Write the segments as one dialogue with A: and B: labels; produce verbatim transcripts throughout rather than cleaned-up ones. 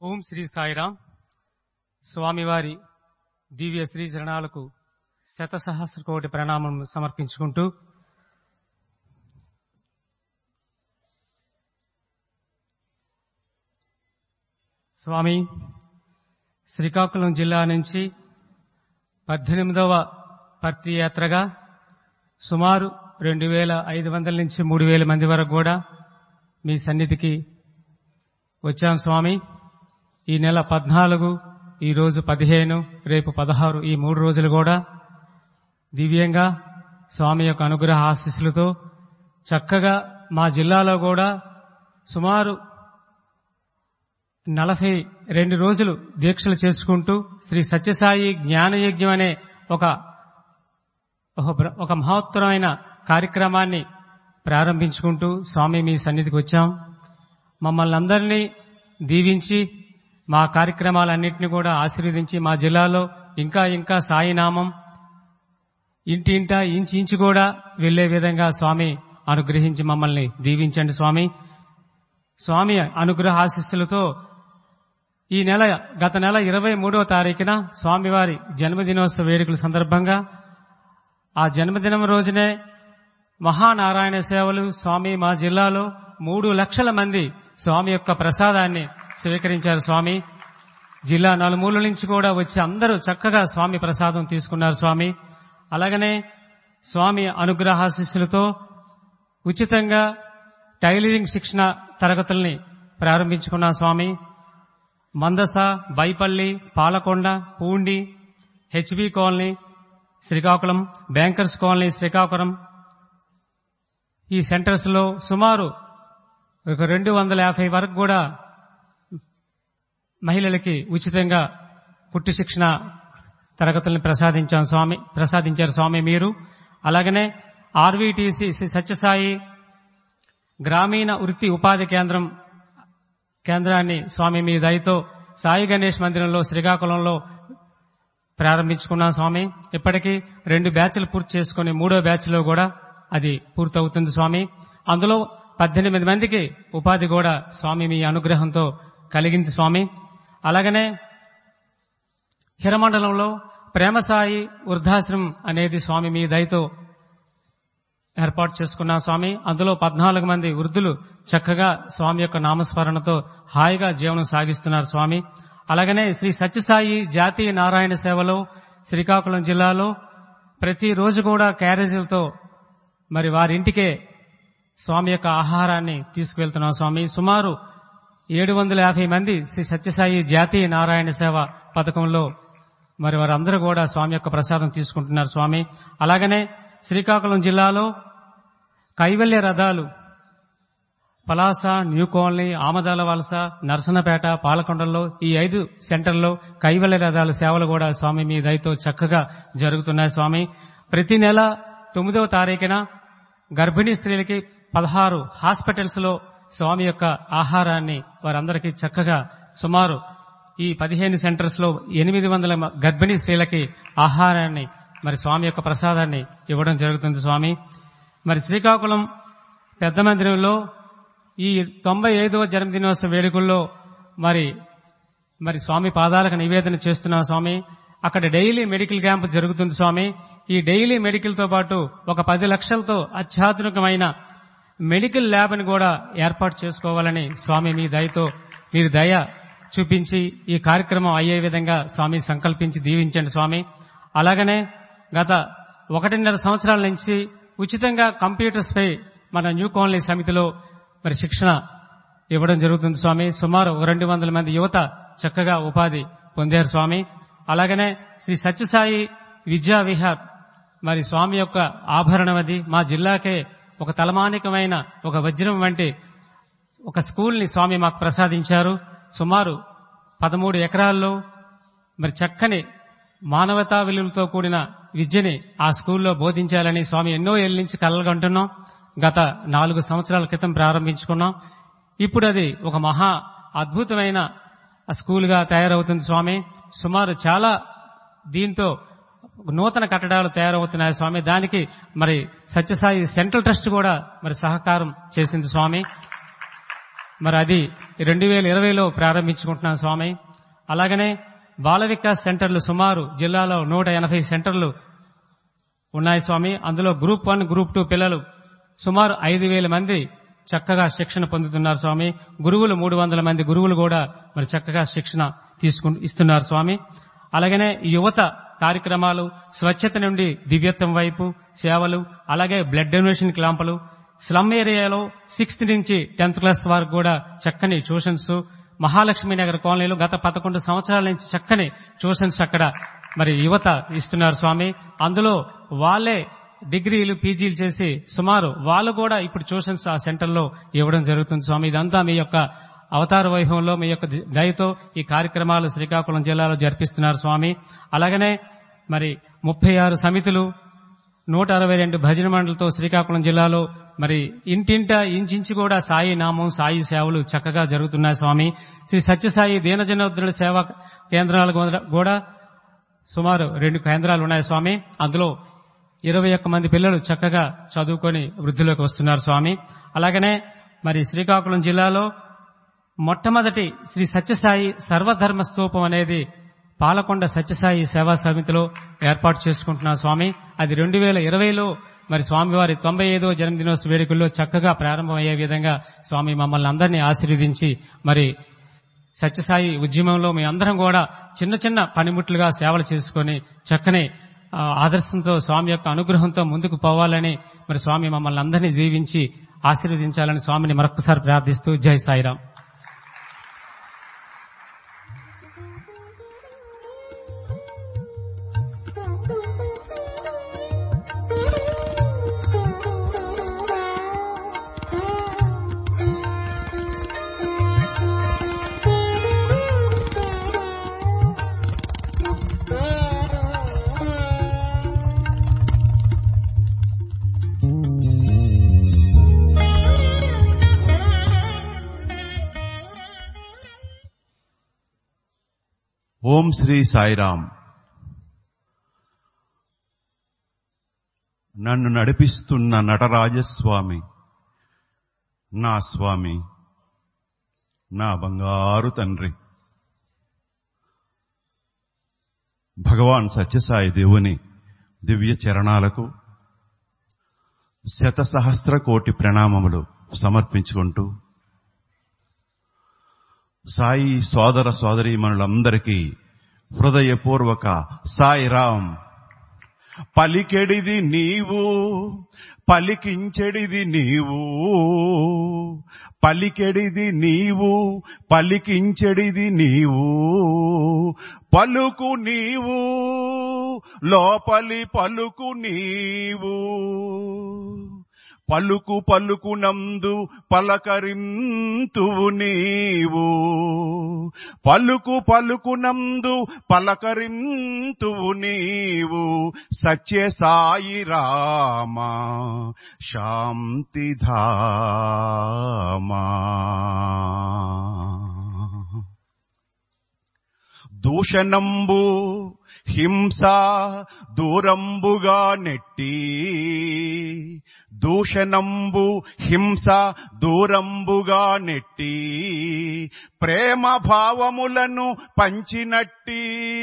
A: ఓం శ్రీ సాయిరామ్. స్వామివారి దివ్య శ్రీ చరణాలకు శత సహస్ర కోటి ప్రణామం సమర్పించుకుంటూ స్వామి శ్రీకాకుళం జిల్లా నుంచి పద్దెనిమిదవ పర్తి యాత్రగా సుమారు రెండు వేల ఐదు వందల నుంచి మూడు వేల మంది వరకు కూడా మీ సన్నిధికి వచ్చాం స్వామి. ఈ నెల పద్నాలుగు, ఈ రోజు పదిహేను, రేపు పదహారు, ఈ మూడు రోజులు కూడా దివ్యంగా స్వామి యొక్క అనుగ్రహ ఆశీస్సులతో చక్కగా మా జిల్లాలో కూడా సుమారు నలభై రెండు రోజులు దీక్షలు చేసుకుంటూ శ్రీ సత్యసాయి జ్ఞానయజ్ఞం అనే ఒక ఒక మహోత్తరమైన కార్యక్రమాన్ని ప్రారంభించుకుంటూ స్వామి మీ సన్నిధికి వచ్చాం. మమ్మల్ని అందరినీ దీవించి మా కార్యక్రమాలన్నింటినీ కూడా ఆశీర్వదించి మా జిల్లాలో ఇంకా ఇంకా సాయినామం ఇంటి ఇంట ఇంచి ఇంచి కూడా వెళ్లే విధంగా స్వామి అనుగ్రహించి మమ్మల్ని దీవించండి స్వామి. స్వామి అనుగ్రహ ఆశీస్సులతో ఈ నెల గత నెల ఇరవై మూడవ తారీఖున స్వామివారి జన్మదినోత్సవ వేడుకల సందర్భంగా ఆ జన్మదినం రోజునే మహానారాయణ సేవలు స్వామి మా జిల్లాలో మూడు లక్షల మంది స్వామి యొక్క ప్రసాదాన్ని స్వీకరించారు స్వామి. జిల్లా నలుమూలల నుంచి కూడా వచ్చి అందరూ చక్కగా స్వామి ప్రసాదం తీసుకున్నారు స్వామి. అలాగనే స్వామి అనుగ్రహాశీస్సులతో ఉచితంగా టైలరింగ్ శిక్షణ తరగతుల్ని ప్రారంభించుకున్నాం స్వామి. Mandasa, Baipalli, Palakonda, Pundi, HB Colony Srikakulam, Bankers Colony Srikakulam, ఈ సెంటర్స్ లో సుమారు ఒక రెండు వందల యాభై వరకు కూడా మహిళలకి ఉచితంగా కుట్టు శిక్షణ తరగతులను ప్రసాదించాం స్వామి ప్రసాదించారు స్వామి మీరు. అలాగనే ఆర్వీటీసీ శ్రీ సత్యసాయి గ్రామీణ వృత్తి ఉపాధి కేంద్రం కేంద్రాన్ని స్వామి మీ దయతో సాయి గణేష్ మందిరంలో శ్రీకాకుళంలో ప్రారంభించుకున్నాం స్వామి. ఇప్పటికీ రెండు బ్యాచ్లు పూర్తి చేసుకుని మూడో బ్యాచ్ లో కూడా అది పూర్తవుతుంది స్వామి. అందులో పద్దెనిమిది మందికి ఉపాధి కూడా స్వామి మీ అనుగ్రహంతో కలిగింది స్వామి. అలాగనే హిరమండలంలో ప్రేమసాయి వృద్ధాశ్రమం అనేది స్వామి మీ దయతో ఏర్పాటు చేసుకున్నాం స్వామి. అందులో పద్నాలుగు మంది వృద్ధులు చక్కగా స్వామి యొక్క నామస్మరణతో హాయిగా జీవనం సాగిస్తున్నారు స్వామి. అలాగనే శ్రీ సత్యసాయి జాతీయ నారాయణ సేవలో శ్రీకాకుళం జిల్లాలో ప్రతిరోజు కూడా క్యారేజీలతో మరి వారింటికే స్వామి యొక్క ఆహారాన్ని తీసుకువెళ్తున్నాం స్వామి. సుమారు ఏడు వందల యాభై మంది శ్రీ సత్యసాయి జాతీయ నారాయణ సేవ పథకంలో మరి వారందరూ కూడా స్వామి యొక్క ప్రసాదం తీసుకుంటున్నారు స్వామి. అలాగనే శ్రీకాకుళం జిల్లాలో కైవల్య రథాలు పలాస, న్యూ కాలనీ, ఆమదాల వలస, నర్సనపేట, పాలకొండల్లో ఈ ఐదు సెంటర్లో కైవల్య రథాల సేవలు కూడా స్వామి మీ దయతో చక్కగా జరుగుతున్నాయి స్వామి. ప్రతి నెల తొమ్మిదవ తారీఖున గర్భిణీ స్త్రీలకి పదహారు హాస్పిటల్స్ లో స్వామి యొక్క ఆహారాన్ని వారందరికీ చక్కగా సుమారు ఈ పదిహేను సెంటర్స్ లో ఎనిమిది వందల గర్భిణీ స్త్రీలకి ఆహారాన్ని మరి స్వామి యొక్క ప్రసాదాన్ని ఇవ్వడం జరుగుతుంది స్వామి. మరి శ్రీకాకుళం పెద్ద మందిరంలో ఈ తొంభై ఐదవ జన్మదినోత్సవ వేడుకల్లో మరి మరి స్వామి పాదాలకు నివేదన చేస్తున్నాం స్వామి. అక్కడ డైలీ మెడికల్ క్యాంప్ జరుగుతుంది స్వామి. ఈ డైలీ మెడికల్ తో పాటు ఒక పది లక్షలతో అత్యాధునికమైన మెడికల్ ల్యాబ్ ని కూడా ఏర్పాటు చేసుకోవాలని స్వామి మీ దయతో మీరు దయ చూపించి ఈ కార్యక్రమం అయ్యే విధంగా స్వామి సంకల్పించి దీవించండి స్వామి. అలాగనే గత ఒకటిన్నర సంవత్సరాల నుంచి ఉచితంగా కంప్యూటర్స్ పై మన న్యూ కాలనీ సమితిలో మరి శిక్షణ ఇవ్వడం జరుగుతుంది స్వామి. సుమారు రెండు వందల మంది యువత చక్కగా ఉపాధి పొందారు స్వామి. అలాగనే శ్రీ సత్యసాయి విద్యా విహార్ మరి స్వామి యొక్క ఆభరణం అది మా జిల్లాకే ఒక తలమానికమైన ఒక వజ్రం వంటి ఒక స్కూల్ ని స్వామి మాకు ప్రసాదించారు. సుమారు పదమూడు ఎకరాల్లో మరి చక్కని మానవతా విలువలతో కూడిన విద్యని ఆ స్కూల్లో బోధించాలని స్వామి ఎన్నో ఏళ్ల నుంచి కలలుగంటున్నాం. గత నాలుగు సంవత్సరాల క్రితం ప్రారంభించుకున్నాం. ఇప్పుడు అది ఒక మహా అద్భుతమైన స్కూల్ గా తయారవుతుంది స్వామి. సుమారు చాలా దీంతో నూతన కట్టడాలు తయారవుతున్నాయి స్వామి. దానికి మరి సత్యసాయి సెంట్రల్ ట్రస్ట్ కూడా మరి సహకారం చేసింది స్వామి. మరి అది రెండు వేల ఇరవైలో ప్రారంభించుకుంటున్నాం స్వామి. అలాగనే బాల వికాస్ సెంటర్లు సుమారు జిల్లాలో నూట ఎనభై సెంటర్లు ఉన్నాయి స్వామి. అందులో గ్రూప్ వన్ గ్రూప్ టూ పిల్లలు సుమారు ఐదు వేల మంది చక్కగా శిక్షణ పొందుతున్నారు స్వామి. గురువులు మూడు వందల మంది గురువులు కూడా మరి చక్కగా శిక్షణ తీసుకు ఇస్తున్నారు స్వామి. అలాగనే యువత కార్యక్రమాలు, స్వచ్ఛత నుండి దివ్యత్వం వైపు సేవలు, అలాగే బ్లడ్ డొనేషన్ క్యాంపులు, స్లమ్ ఏరియాలో సిక్స్త్ నుంచి టెన్త్ క్లాస్ వరకు కూడా చక్కని ట్యూషన్స్, మహాలక్ష్మి నగర్ కాలనీలో గత పదకొండు సంవత్సరాల నుంచి చక్కని ట్యూషన్స్ అక్కడ మరి యువత ఇస్తున్నారు స్వామి. అందులో వాళ్ళే డిగ్రీలు పీజీలు చేసి సుమారు వాళ్ళు కూడా ఇప్పుడు ట్యూషన్స్ ఆ సెంటర్లో ఇవ్వడం జరుగుతుంది స్వామి. ఇదంతా మీ యొక్క అవతార వైభవంలో మీ యొక్క దయతో ఈ కార్యక్రమాలు శ్రీకాకుళం జిల్లాలో జరిపిస్తున్నారు స్వామి. అలాగనే మరి ముప్పై ఆరు సమితులు, నూట అరవై రెండు భజన మండలతో శ్రీకాకుళం జిల్లాలో మరి ఇంటింట ఇంచించి కూడా సాయి నామం, సాయి సేవలు చక్కగా జరుగుతున్నాయి స్వామి. శ్రీ సత్యసాయి దీనజనోద్ధరుల సేవా కేంద్రాలు కూడా సుమారు రెండు కేంద్రాలు ఉన్నాయి స్వామి. అందులో ఇరవై ఒక్క మంది పిల్లలు చక్కగా చదువుకొని వృద్ధిలోకి వస్తున్నారు స్వామి. అలాగనే మరి శ్రీకాకుళం జిల్లాలో మొట్టమొదటి శ్రీ సత్యసాయి సర్వధర్మ స్తూపం అనేది పాలకొండ సత్యసాయి సేవా సమితిలో ఏర్పాటు చేసుకుంటున్నాం స్వామి. అది రెండు వేల ఇరవైలో మరి స్వామివారి తొంభై ఐదవ జన్మదినోత్సవ వేడుకల్లో చక్కగా ప్రారంభమయ్యే విధంగా స్వామి మమ్మల్ని అందరినీ ఆశీర్వదించి మరి సత్యసాయి ఉద్యమంలో మీ అందరం కూడా చిన్న చిన్న పనిముట్లుగా సేవలు చేసుకుని చక్కని ఆదర్శంతో స్వామి యొక్క అనుగ్రహంతో ముందుకు పోవాలని మరి స్వామి మమ్మల్ని అందరినీ దీవించి ఆశీర్వదించాలని స్వామిని మరొకసారి ప్రార్థిస్తూ జై సాయిరాం.
B: ఓం శ్రీ సాయిరాం. నన్ను నడిపిస్తున్న నటరాజస్వామి, నా స్వామి, నా బంగారు తండ్రి భగవాన్ సత్యసాయి దేవుని దివ్య చరణాలకు శత సహస్ర కోటి ప్రణామములు సమర్పించుకుంటూ సాయి సోదర సోదరీమణులందరికీ హృదయపూర్వక సాయిరాం. పలికెడిది నీవు, పలికించెడిది నీవు, పలికెడిది నీవు, పలికించెడిది నీవు, పలుకు నీవు, లోపలి పలుకు నీవు, పలుకు పలుకునందు పలకరింతువు నీవు, పలుకు పలుకునందు పలకరింతువు నీవు, సత్య సాయి రామ శాంతిధామా. దూషణంబు హింస దూరంబుగా నెట్టి, దూషణంబు హింస దూరంబుగా నెట్టి, ప్రేమ భావములను పంచినట్టి,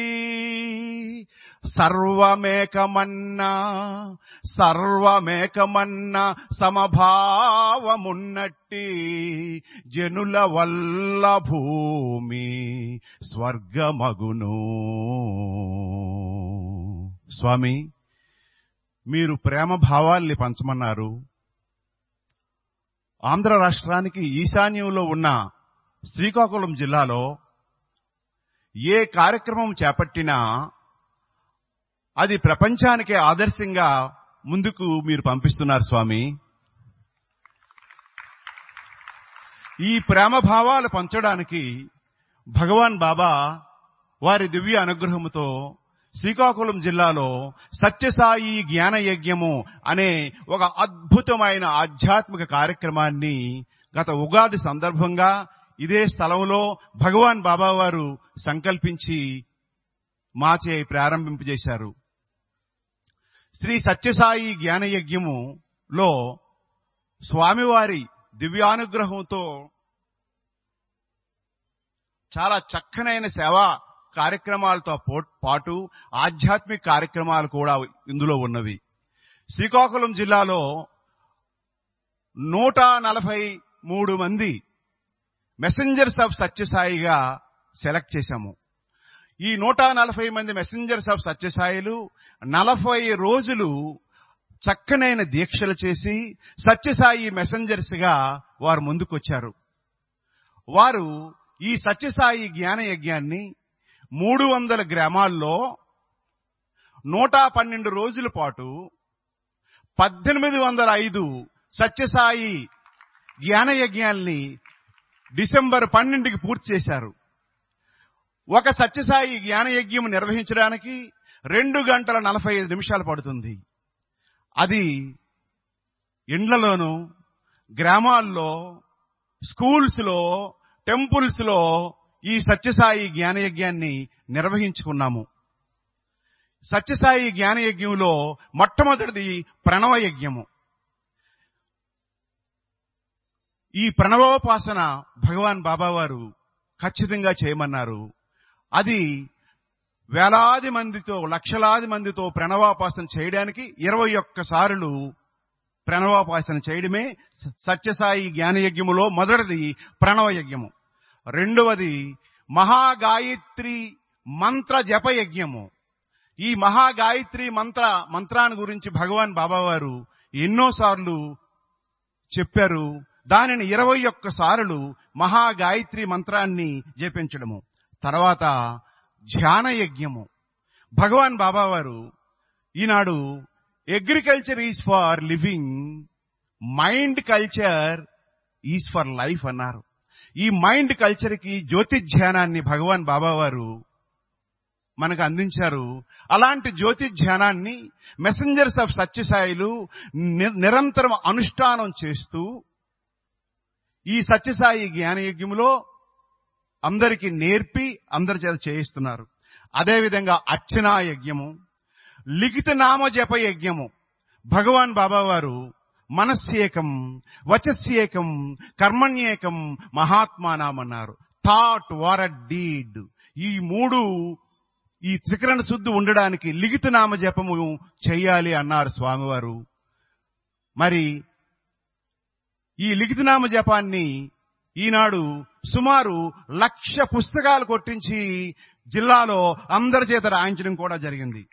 B: సర్వమేకమన్నా సర్వమేకమన్నా సమభావమున్నట్టి, జనుల వల్ల భూమి స్వర్గమగును. స్వామి, మీరు ప్రేమ భావాల్ని పంచమన్నారు. ఆంధ్ర రాష్ట్రానికి ఈశాన్యంలో ఉన్న శ్రీకాకుళం జిల్లాలో ఏ కార్యక్రమం చేపట్టినా అది ప్రపంచానికే ఆదర్శంగా ముందుకు మీరు పంపిస్తున్నారు స్వామి. ఈ ప్రేమ భావాలు పంచడానికి భగవాన్ బాబా వారి దివ్య అనుగ్రహముతో శ్రీకాకుళం జిల్లాలో సత్యసాయి జ్ఞాన యజ్ఞము అనే ఒక అద్భుతమైన ఆధ్యాత్మిక కార్యక్రమాన్ని గత ఉగాది సందర్భంగా ఇదే స్థలంలో భగవాన్ బాబా వారు సంకల్పించి మాచే ప్రారంభింపజేశారు. శ్రీ సత్యసాయి జ్ఞాన యజ్ఞములో స్వామివారి దివ్యానుగ్రహంతో
C: చాలా చక్కనైన సేవా కార్యక్రమాలతో పాటు ఆధ్యాత్మిక కార్యక్రమాలు కూడా ఇందులో ఉన్నవి. శ్రీకాకుళం జిల్లాలో నూట నలభై మూడు మంది మెసెంజర్స్ ఆఫ్ సత్యసాయిగా సెలెక్ట్ చేశాము. ఈ నూట నలభై మంది మెసెంజర్స్ ఆఫ్ సత్యసాయిలు నలభై రోజులు చక్కనైన దీక్షలు చేసి సత్యసాయి మెసెంజర్స్ గా వారు ముందుకొచ్చారు. వారు ఈ సత్యసాయి జ్ఞాన యజ్ఞాన్ని మూడు వందల గ్రామాల్లో నూట పన్నెండు రోజుల పాటు పద్దెనిమిది వందల ఐదు సత్యసాయి జ్ఞాన యజ్ఞాల్ని డిసెంబర్ పన్నెండుకి పూర్తి చేశారు. ఒక సత్యసాయి జ్ఞాన యజ్ఞం నిర్వహించడానికి రెండు గంటల నలభై ఐదు నిమిషాలు పడుతుంది. అది ఇండ్లలోనూ, గ్రామాల్లో, స్కూల్స్ లో, టెంపుల్స్ లో ఈ సత్యసాయి జ్ఞానయజ్ఞాన్ని నిర్వహించుకున్నాము. సత్యసాయి జ్ఞానయజ్ఞంలో మొట్టమొదటిది ప్రణవ యజ్ఞము. ఈ ప్రణవోపాసన భగవాన్ బాబా వారు ఖచ్చితంగా చేయమన్నారు. అది వేలాది మందితో, లక్షలాది మందితో ప్రణవోపాసన చేయడానికి ఇరవై ఒక్క సార్లు ప్రణవోపాసన చేయడమే సత్యసాయి జ్ఞానయజ్ఞములో మొదటిది ప్రణవ యజ్ఞము. రెండవది మహాగాయత్రి మంత్ర జప యజ్ఞము. ఈ మహాగాయత్రి మంత్ర మంత్రాన్ని గురించి భగవాన్ బాబా వారు ఎన్నోసార్లు చెప్పారు. దానిని ఇరవై ఒక్క సార్లు మహాగాయత్రి మంత్రాన్ని జపించడము. తర్వాత ధ్యాన యజ్ఞము. భగవాన్ బాబా వారు ఈనాడు agriculture is for living, mind culture is for life అన్నారు. ఈ మైండ్ కల్చర్ కి జ్యోతి ధ్యానాన్ని భగవాన్ బాబా వారు మనకు అందించారు. అలాంటి జ్యోతి ధ్యానాన్ని మెసెంజర్స్ ఆఫ్ సత్యసాయిలు నిరంతరం అనుష్ఠానం చేస్తూ ఈ సత్యసాయి జ్ఞానయజ్ఞంలో అందరికీ నేర్పి అందరి చేత చేయిస్తున్నారు. అదేవిధంగా అర్చనా యజ్ఞము, లిఖిత నామ జప యజ్ఞము. భగవాన్ బాబా వారు మనస్యేకం, వచస్యేకం, కర్మణ్యేకం, మహాత్మానామన్నారు. థాట్, వరడ్, డీడ్, ఈ మూడు ఈ త్రికరణ శుద్ధి ఉండడానికి లిఖిత నామ జపము చెయ్యాలి అన్నారు స్వామివారు. మరి ఈ లిఖిత నామ జపాన్ని ఈనాడు సుమారు లక్ష పుస్తకాలు కొట్టించి జిల్లాలో అందరి చేత రాయించడం కూడా జరిగింది.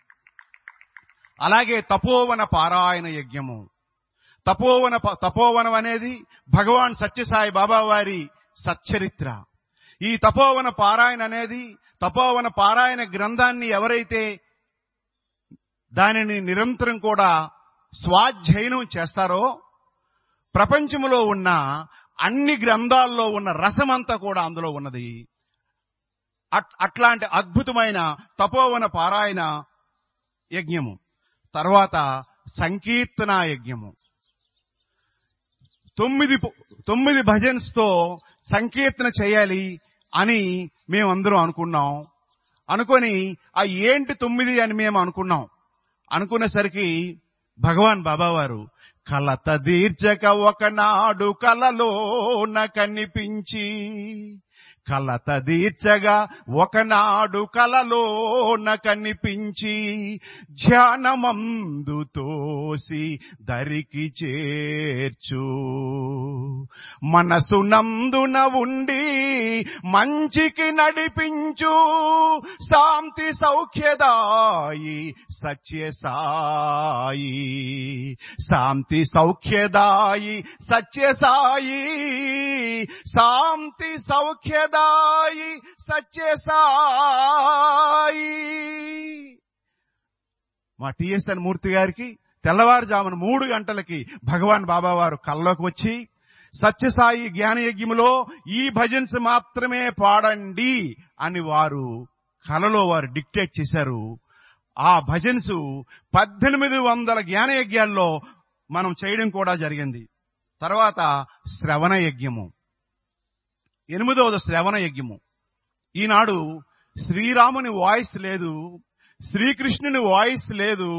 C: అలాగే తపోవన పారాయణ యజ్ఞము. తపోవన తపోవనం అనేది భగవాన్ సత్యసాయి బాబా వారి సచ్చరిత్ర. ఈ తపోవన పారాయణ అనేది, తపోవన పారాయణ గ్రంథాన్ని ఎవరైతే దానిని నిరంతరం కూడా స్వాధ్యయనం చేస్తారో ప్రపంచంలో ఉన్న అన్ని గ్రంథాల్లో ఉన్న రసమంతా కూడా అందులో ఉన్నది. అట్లాంటి అద్భుతమైన తపోవన పారాయణ యజ్ఞము. తర్వాత సంకీర్తన యజ్ఞము. తొమ్మిది తొమ్మిది భజన్స్ తో సంకీర్తన చేయాలి అని మేమందరం అనుకున్నాం. అనుకొని ఆ ఏంటి తొమ్మిది అని మేము అనుకున్నాం. అనుకునేసరికి భగవాన్ బాబా వారు కలత దీర్చక ఒకనాడు కలలోన కనిపించి, కలత దీర్చగా ఒకనాడు కలలోన కనిపించి, ధ్యానమందు తోసి దరికి చేర్చు, మనసునందున ఉండి మంచికి నడిపించు, శాంతి సౌఖ్యదాయి సత్యసాయి, శాంతి సౌఖ్యదాయి సత్యసాయి, శాంతి సౌఖ్యదాయి సత్యసాయి. మా టిఎస్ఎన్ మూర్తి గారికి తెల్లవారుజామున మూడు గంటలకి భగవాన్ బాబా వారు కల్లోకి వచ్చి సత్యసాయి జ్ఞానయజ్ఞములో ఈ భజన్స్ మాత్రమే పాడండి అని వారు కలలో వారు డిక్టేట్ చేశారు. ఆ భజన్స్ పద్దెనిమిది వందల జ్ఞానయజ్ఞాల్లో మనం చేయడం కూడా జరిగింది. తర్వాత శ్రవణ యజ్ఞము, ఎనిమిదవది శ్రవణ యజ్ఞము. ఈనాడు శ్రీరాముని వాయిస్ లేదు, శ్రీకృష్ణుని వాయిస్ లేదు,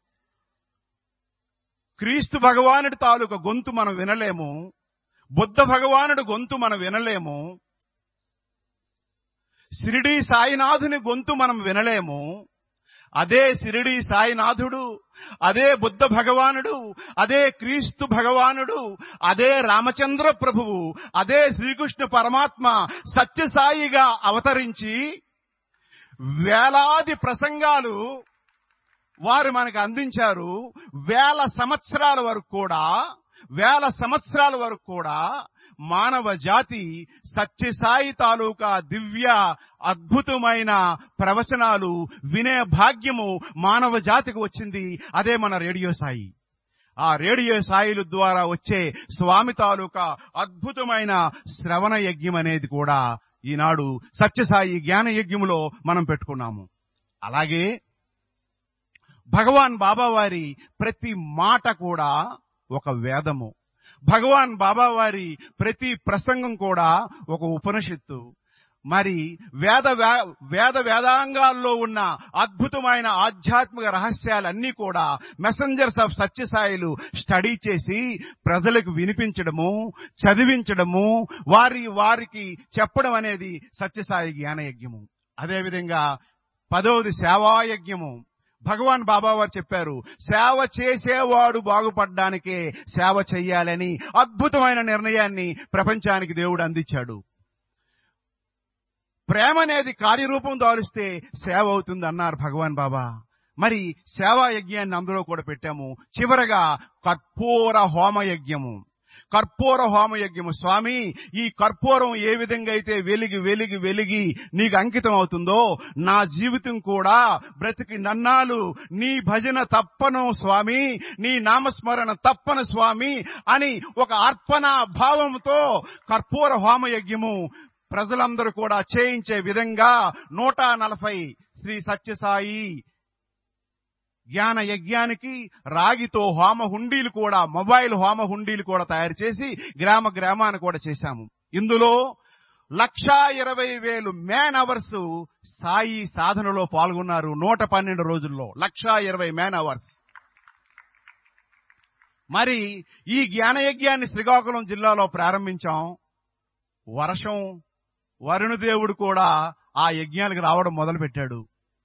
C: క్రీస్తు భగవానుడి తాలూకా గొంతు మనం వినలేము, బుద్ధ భగవానుడి గొంతు మనం వినలేము. షిరిడీ సాయినాథుని గొంతు మనం వినలేము. అదే షిరిడీ సాయినాథుడు, అదే బుద్ధ భగవానుడు, అదే క్రీస్తు భగవానుడు, అదే రామచంద్ర ప్రభువు, అదే శ్రీకృష్ణ పరమాత్మ సత్యసాయిగా అవతరించి వేలాది ప్రసంగాలు వారు మనకు అందించారు. వేల సంవత్సరాల వరకు కూడా వేల సంవత్సరాల వరకు కూడా మానవ జాతి సత్యసాయి తాలూకా దివ్య అద్భుతమైన ప్రవచనాలు వినే భాగ్యము మానవ జాతికి వచ్చింది. అదే మన రేడియో సాయి. ఆ రేడియో సాయిల ద్వారా వచ్చే స్వామి తాలూకా అద్భుతమైన శ్రవణ యజ్ఞం అనేది కూడా ఈనాడు సత్యసాయి జ్ఞాన యజ్ఞములో మనం పెట్టుకున్నాము. అలాగే భగవాన్ బాబా వారి ప్రతి మాట కూడా ఒక వేదము. భగవాన్ బాబా వారి ప్రతి ప్రసంగం కూడా ఒక ఉపనిషత్తు. మరి వేద వేద వేదాంగాల్లో ఉన్న అద్భుతమైన ఆధ్యాత్మిక రహస్యాలన్నీ కూడా మెసెంజర్స్ ఆఫ్ సత్యసాయిలు స్టడీ చేసి ప్రజలకు వినిపించడము, చదివించడము, వారి వారికి చెప్పడం అనేది సత్యసాయి జ్ఞానయజ్ఞము. అదేవిధంగా పదవది సేవాయజ్ఞము. భగవాన్ బాబా వారు చెప్పారు, సేవ చేసేవాడు బాగుపడ్డానికే సేవ చెయ్యాలని అద్భుతమైన నిర్ణయాన్ని ప్రపంచానికి దేవుడు అందించాడు. ప్రేమ అనేది కార్యరూపం దాలుస్తే సేవ అవుతుంది అన్నారు భగవాన్ బాబా. మరి సేవా యజ్ఞాన్ని అందులో కూడా పెట్టాము. చివరగా కర్పూర హోమయజ్ఞము. కర్పూర హోమయజ్ఞము. స్వామి, ఈ కర్పూరం ఏ విధంగా అయితే వెలిగి వెలిగి వెలిగి నీకు అంకితం అవుతుందో, నా జీవితం కూడా బ్రతికి నన్నాలు నీ భజన తప్పను స్వామి, నీ నామస్మరణ తప్పను స్వామి అని ఒక అర్పణ భావంతో కర్పూర హోమయజ్ఞము ప్రజలందరూ కూడా చేయించే విధంగా నూట నలభై శ్రీ సత్యసాయి జ్ఞాన యజ్ఞానికి రాగితో హోమ హుండీలు కూడా, మొబైల్ హోమ హుండీలు కూడా తయారు చేసి గ్రామ గ్రామాన్ని కూడా చేశాము. ఇందులో లక్షా ఇరవై వేలు మ్యాన్ అవర్స్ సాయి సాధనలో పాల్గొన్నారు. నూట పన్నెండు రోజుల్లో లక్షా ఇరవై మ్యాన్ అవర్స్. మరి ఈ జ్ఞాన యజ్ఞాన్ని శ్రీకాకుళం జిల్లాలో ప్రారంభించాం. వర్షం వరుణదేవుడు కూడా ఆ యజ్ఞానికి రావడం మొదలుపెట్టాడు.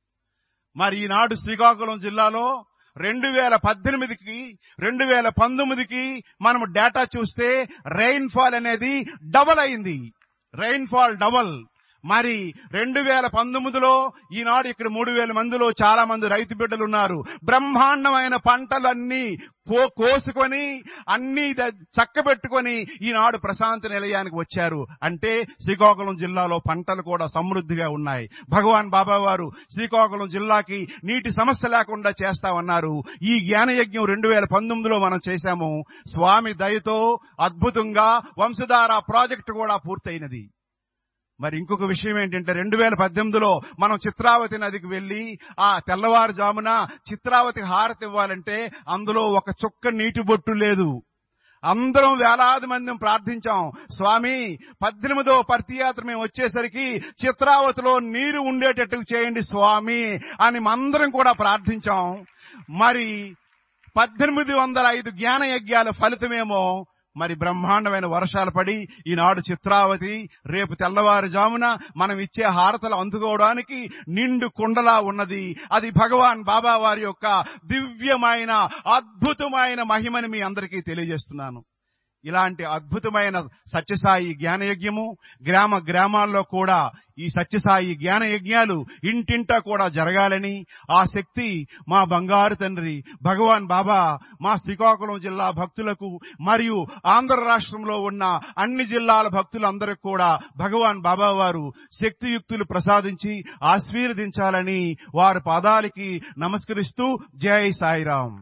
C: మరి ఈనాడు శ్రీకాకుళం జిల్లాలో రెండు వేల పద్దెనిమిదికి రెండు వేల పంతొమ్మిదికి మనం డేటా చూస్తే రెయిన్ ఫాల్ అనేది డబల్ అయింది. Rainfall double. మరి రెండు వేల పంతొమ్మిదిలో ఈనాడు ఇక్కడ మూడు వేల మందిలో చాలా మంది రైతు బిడ్డలు ఉన్నారు. బ్రహ్మాండమైన పంటలన్నీ కోసుకొని అన్ని చక్కబెట్టుకొని ఈనాడు ప్రశాంత నిలయానికి వచ్చారు. అంటే శ్రీకాకుళం జిల్లాలో పంటలు కూడా సమృద్ధిగా ఉన్నాయి. భగవాన్ బాబా వారు శ్రీకాకుళం జిల్లాకి నీటి సమస్య లేకుండా చేస్తామన్నారు. ఈ జ్ఞానయజ్ఞం రెండు వేల పంతొమ్మిదిలో మనం చేశాము. స్వామి దయతో అద్భుతంగా వంశధార ప్రాజెక్టు కూడా పూర్తయినది. మరి ఇంకొక విషయం ఏంటంటే రెండు వేల పద్దెనిమిదిలో మనం చిత్రావతి నదికి వెళ్లి ఆ తెల్లవారుజామున చిత్రావతికి హారతి ఇవ్వాలంటే అందులో ఒక చుక్క నీటి బొట్టు లేదు. అందరం వేలాది మంది ప్రార్థించాం, స్వామి పద్దెనిమిదో పర్తియాత్ర మేము వచ్చేసరికి చిత్రావతిలో నీరు ఉండేటట్టు చేయండి స్వామి అని అందరం కూడా ప్రార్థించాం. మరి పద్దెనిమిది వందల ఐదు జ్ఞాన యజ్ఞాల ఫలితమేమో మరి బ్రహ్మాండమైన వర్షాలు పడి ఈనాడు చిత్రావతి రేపు తెల్లవారుజామున మనం ఇచ్చే హారతలు అందుకోవడానికి నిండు కుండలా ఉన్నది. అది భగవాన్ బాబా వారి యొక్క దివ్యమైన అద్భుతమైన మహిమని మీ అందరికీ తెలియజేస్తున్నాను. ఇలాంటి అద్భుతమైన సత్యసాయి జ్ఞానయజ్ఞము గ్రామ గ్రామాల్లో కూడా ఈ సత్యసాయి జ్ఞాన యజ్ఞాలు ఇంటింటా కూడా జరగాలని ఆ శక్తి మా బంగారు తండ్రి భగవాన్ బాబా మా శ్రీకాకుళం జిల్లా భక్తులకు మరియు ఆంధ్ర రాష్ట్రంలో ఉన్న అన్ని జిల్లాల భక్తులందరికీ కూడా భగవాన్ బాబా వారు శక్తియుక్తులు ప్రసాదించి ఆశీర్వదించాలని వారి పాదాలకి నమస్కరిస్తూ జై సాయిరాం.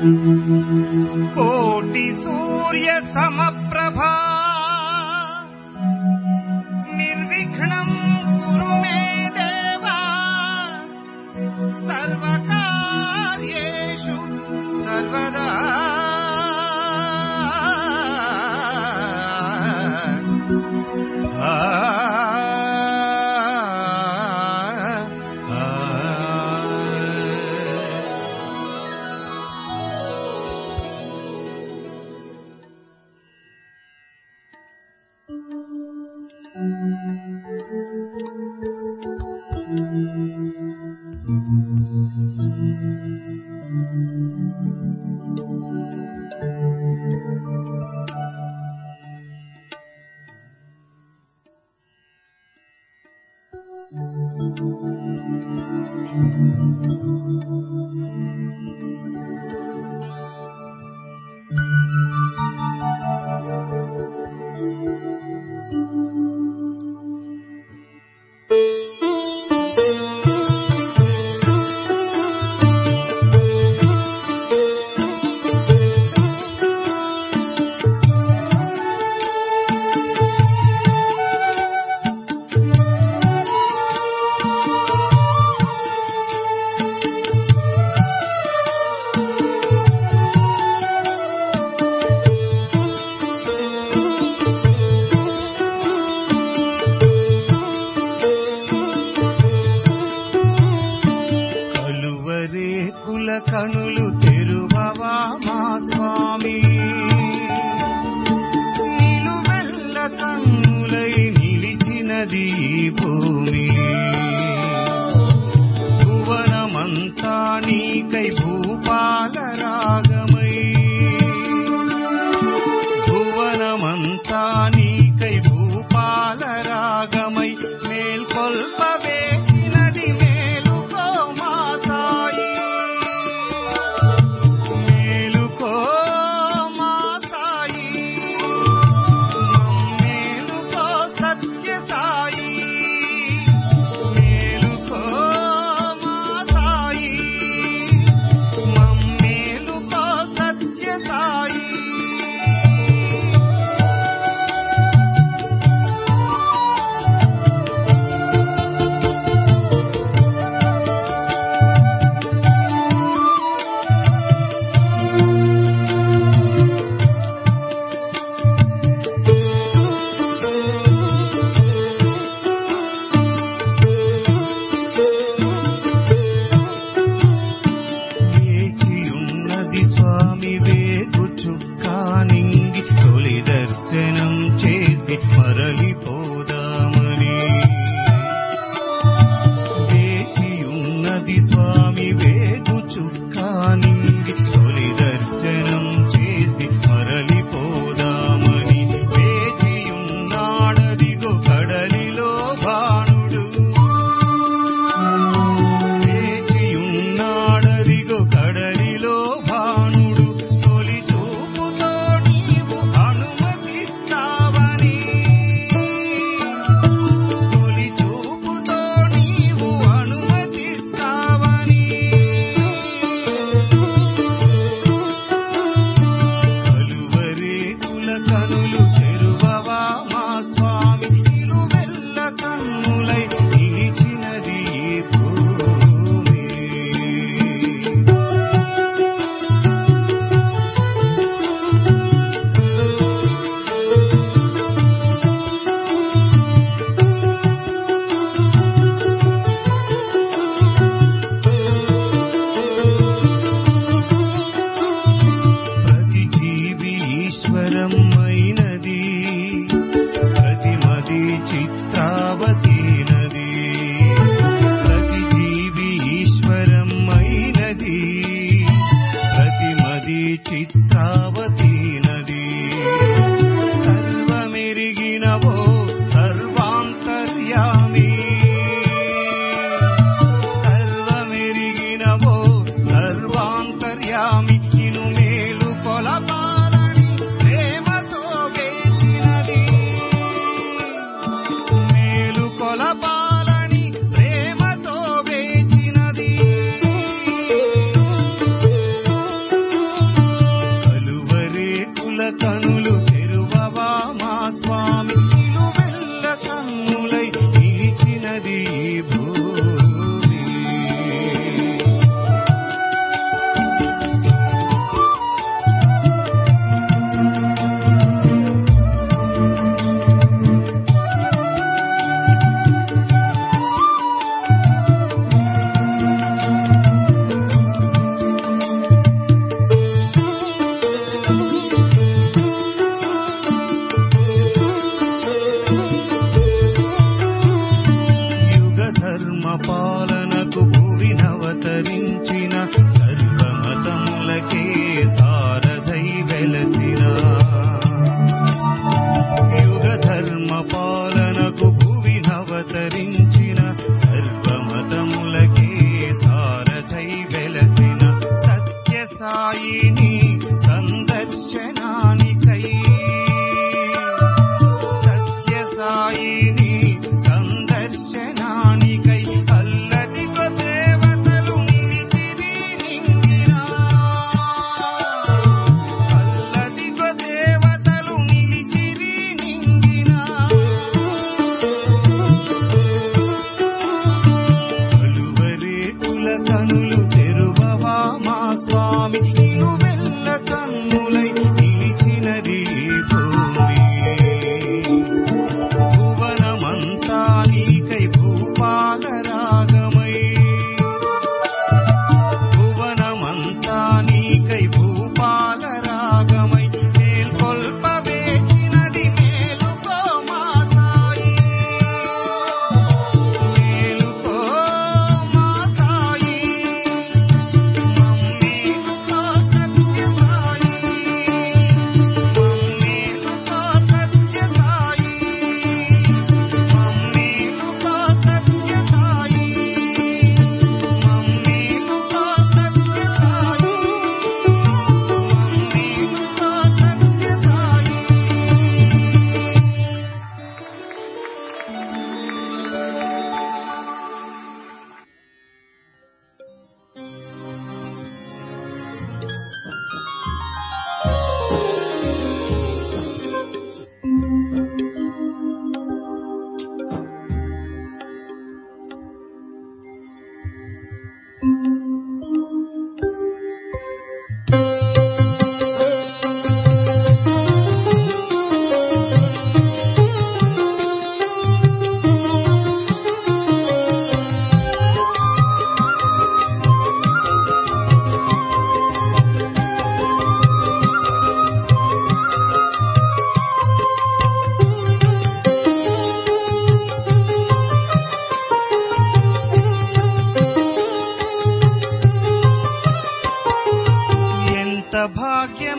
D: కోటి సూర్య సమప్రభా నిర్విఘ్నం కురు మే దేవా సర్వకార్యేషు సర్వదా కనులు తెరువవా మా స్వామి, నిలువెల్ల కన్నులై నిలిచినది భూమి. భువనమంతా నీకై భూపాల రాగమై, భువనమంతా నీకై భూపాల రాగమై మేల్కొల్పవే నది మేలుకో మా సాయి, మేలుకో మా సాయి, మేలుకో సత్య సాయి, మేలుకో మా సాయి, మేలుకో సత్య సాయి. వేచియున్నది స్వామి వేగు చుక్కానింగి, తొలి దర్శనం చేసి మరలిపోదామని. వేచియున్నది స్వామి వేగు చుక్కానింగి, తొలి దర్శనం చేసి మరలిపోదామని. వేచియున్నాడదిగో కడలిలో భానుడు, వేచియున్నాడదిగో కడలిలో భానుడు. తొలి చూపుతో నీవు అనుమతిస్తావని, తొలి చూపుతో నీవు అనుమతిస్తావని. కలువరేకుల కనులు తెరువవా మా స్వామి, నిలువెల్ల కన్నులై నిలిచినది భూమి. ప్రతి జీవి ఈశ్వరమైనది, ప్రతి మది చిత్రావతి నది. ప్రతి జీవి ఈశ్వరమైనది, ప్రతి మది చిత్రావతి నది. సర్వమెరిగినవో సర్వాంతర్యామి, సర్వమెరిగినవో సర్వాంతర్యామి. నిను మేలు కొలపాలని ప్రేమతో వేచినది, మేలు కొలపాలని ప్రేమతో వేచినది.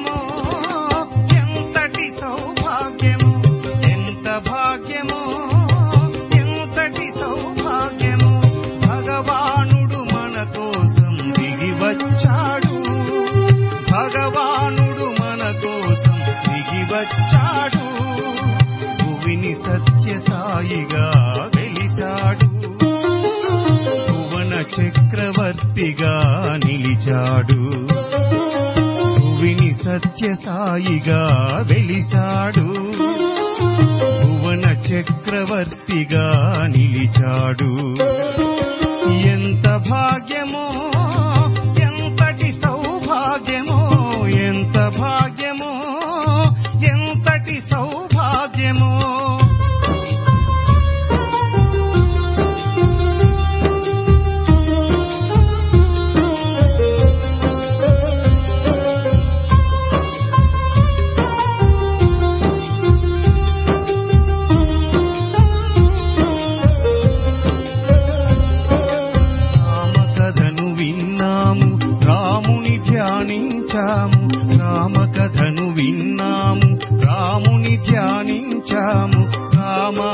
D: భాగ్యమో ఎంతటి సౌభాగ్యమో ఎంత భాగ్యమో ఎంతటి సౌభాగ్యమో భగవానుడు మన కోసం దిగి వచ్చాడు భగవానుడు మన కోసం దిగి వచ్చాడు భువిని సత్య సాయిగా వెలిశాడు భువన చక్రవర్తిగా నిలిచాడు భువిని సత్య సాయిగా వెలిశాడు భువన చక్రవర్తిగా నిలిచాడు ఎంత భాగ్యమో ఎంతటి సౌభాగ్యమో ఎంత భాగ్యమో ఎంతటి సౌభాగ్యమో రామకథను విన్నాము రాముని ధ్యానించాము రామా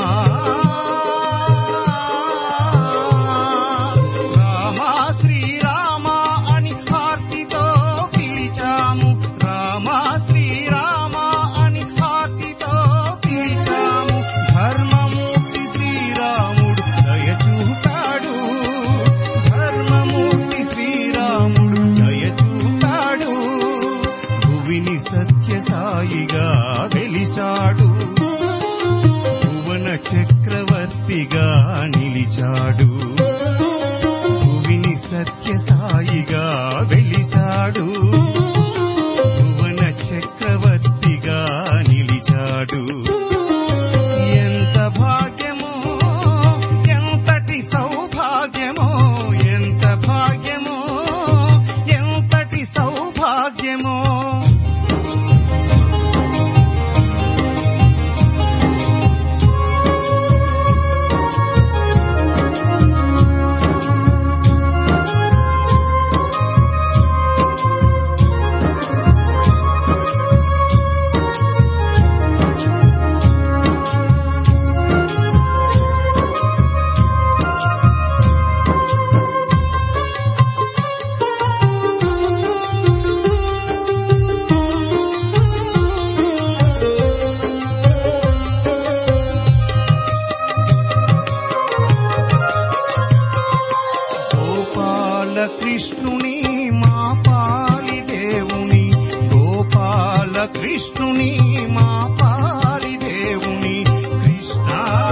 D: రామా శ్రీరామ అని హార్తితో పిలిచాము రామా శ్రీరామ అని హార్తితో పిలిచాము ధర్మమూర్తి శ్రీరాముడు దయ చూపాడు ధర్మమూర్తి శ్రీరాముడు దయ చూపాడు భువిని సత్య సాయిగా వెలిశాడు భువన చక్రవర్తిగా నిలిచాడు భువిని సత్య సాయిగా వెలిశాడు భువన చక్రవర్తిగా నిలిచాడు ఎంత భాగ్యమో ఎంతటి సౌభాగ్యమో ఎంత భాగ్యమో ఎంతటి సౌభాగ్యమో కృష్ణుని మా పాలి దేవుని గోపాల కృష్ణుని మా పాలి దేవుని కృష్ణ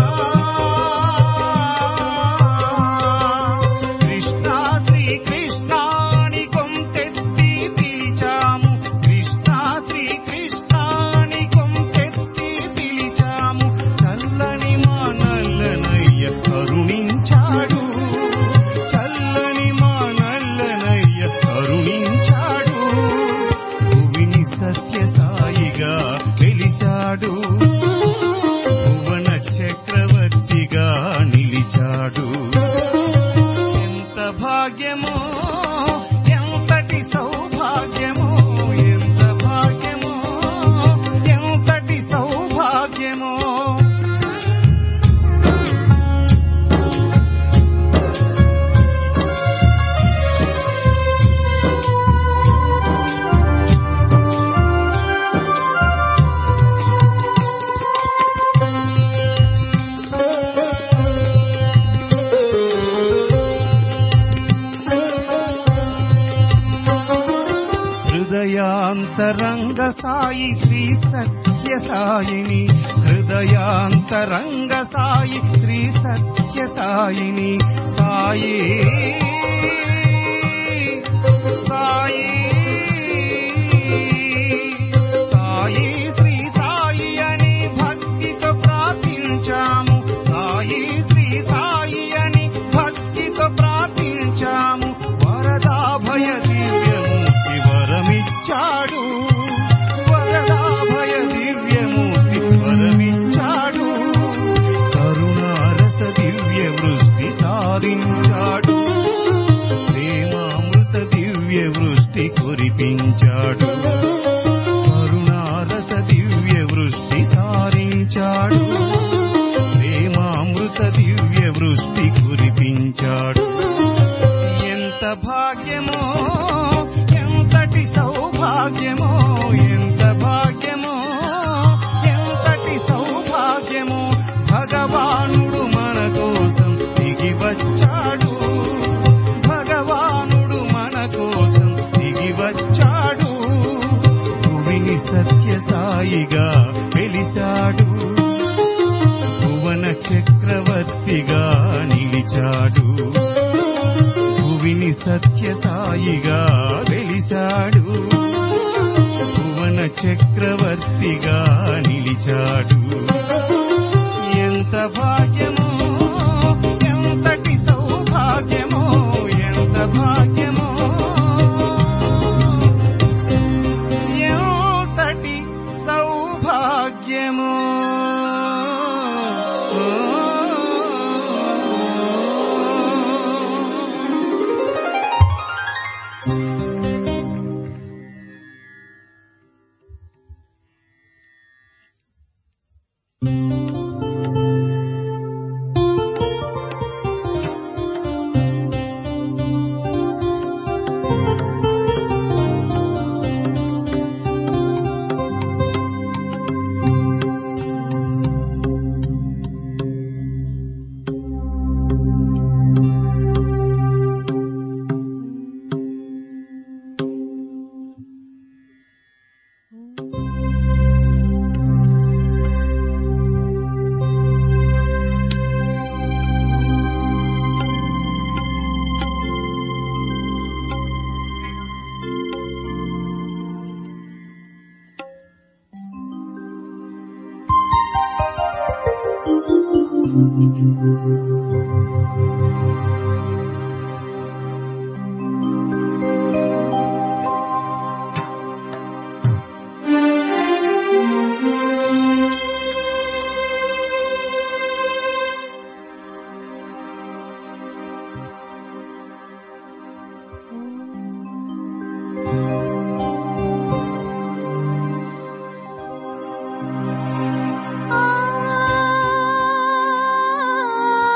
D: కృష్ణ శ్రీ కృష్ణాని గొంతెత్తి పిలిచాము కృష్ణ శ్రీ కృష్ణాని గొంతెత్తి పిలిచాము చల్లని మా నల్లనయ్య కరుణించాడు కరుణించాడు భువిని సత్య సాయిగా వెలిశాడు భువన చక్రవర్తిగా నిలిచాడు ఎంత భాగ్యమో ఎంతటి సౌభాగ్యమో ఎంత భాగ్యమో ఎంతటి సౌభాగ్యమో హృదయాంతరంగ సాయి శ్రీ సత్య సాయిని హృదయాంతరంగ సాయి శ్రీ సత్య సాయిని సాయి సాయి సాయి శ్రీ సాయి అని భక్తితో ప్రార్థించాము సాయి శ్రీ సాయి అని భక్తితో ప్రార్థించాము వరదాభయ దివ్యమూర్తి వరమిచ్చాడు వరదాభయ దివ్యమూర్తి వరమిచ్చాడు కరుణారస దివ్య వృష్టి సారించాడు ప్రేమామృత దివ్య వృష్టి సత్యసాయిగా వెలిశాడు, భువన చక్రవర్తిగా నిలిచాడు. భువిని సత్యసాయిగా వెలిశాడు, భువన చక్రవర్తిగా నిలిచాడు. ఎంత భాగ్యమో, ఎంతటి సౌభాగ్యమో, ఎంత భాగ్యమో, ఎంతటి సౌభాగ్యమో.
E: ఆ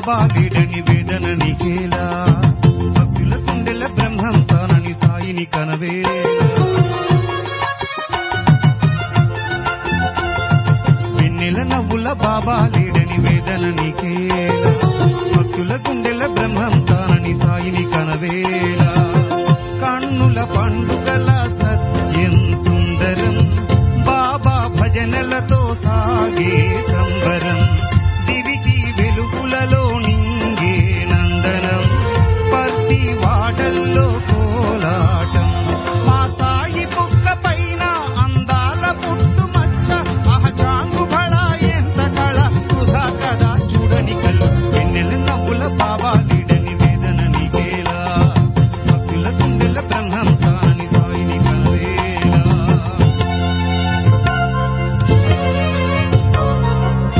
D: బాబా లేడని వేదన నీకేలా భక్తుల గుండెల బ్రహ్మం తానని సాయిని కనవేలా వెన్నెల నవ్వుల బాబా లేడని వేదన నీకేలా భక్తుల గుండెల బ్రహ్మం తానని సాయిని కనవేలా కన్నుల పండుగల సత్యం సుందరం బాబా భజనలతో సాగే సంబరం దివిటి వెలుగులలో నింగే నందనం పర్తి వాడల్లో కోలాటం మా సాయి పుక్క పైన అందాల పుట్టు మచ్చ అహచాంగు బళ ఎంత కళ వృధా కదా చూడని కళ్ళు వెన్నెల నవ్వుల బాబా లేడని వేదన నీకేలా భక్తుల గుండెల బ్రహ్మం తానని సాయిని కనవేలా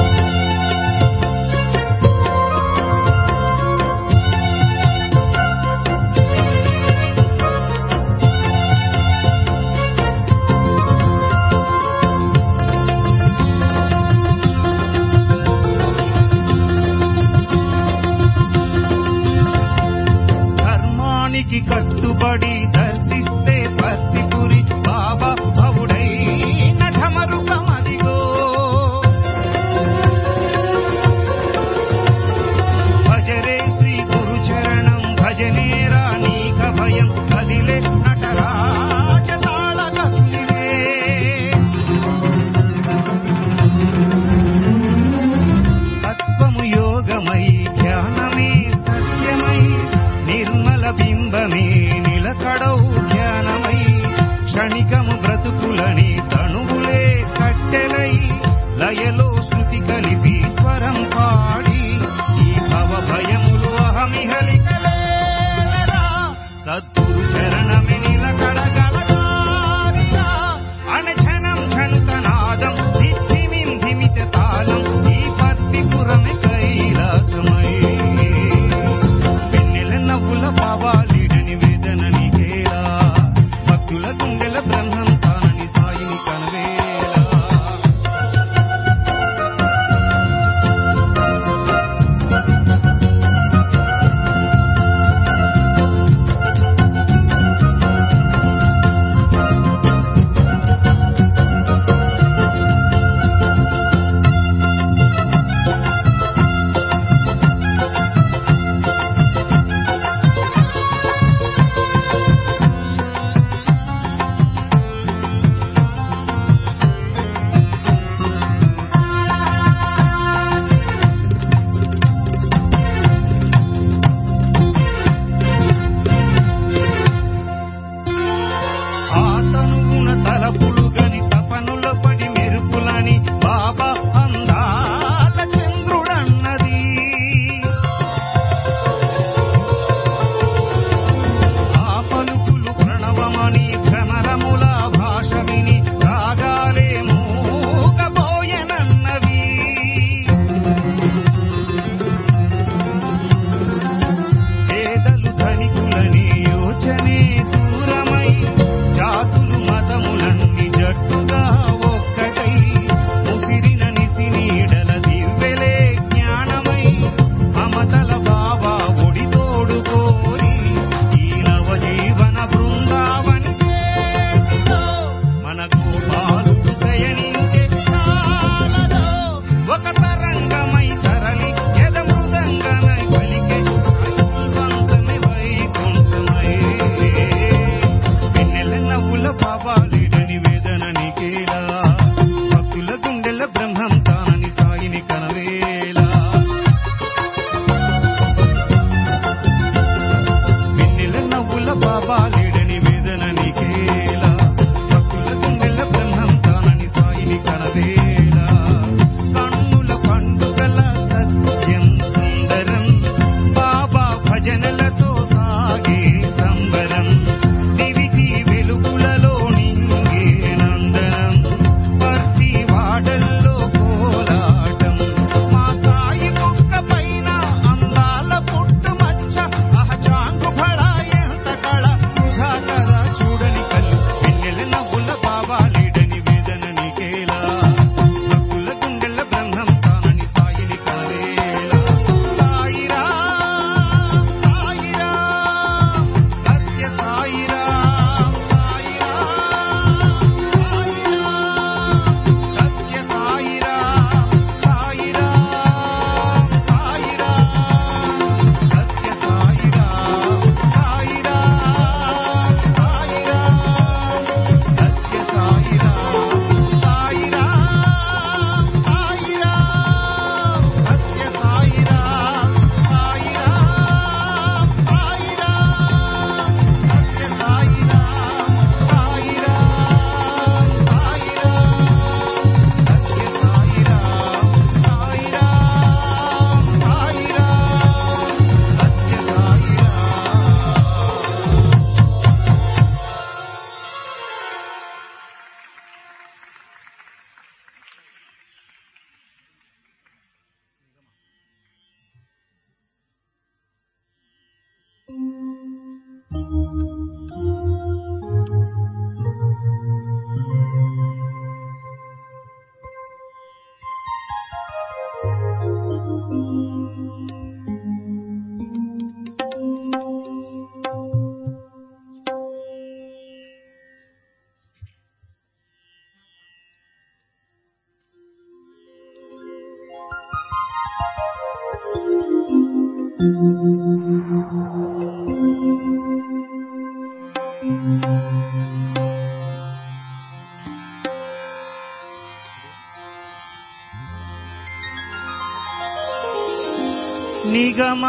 D: నిగమ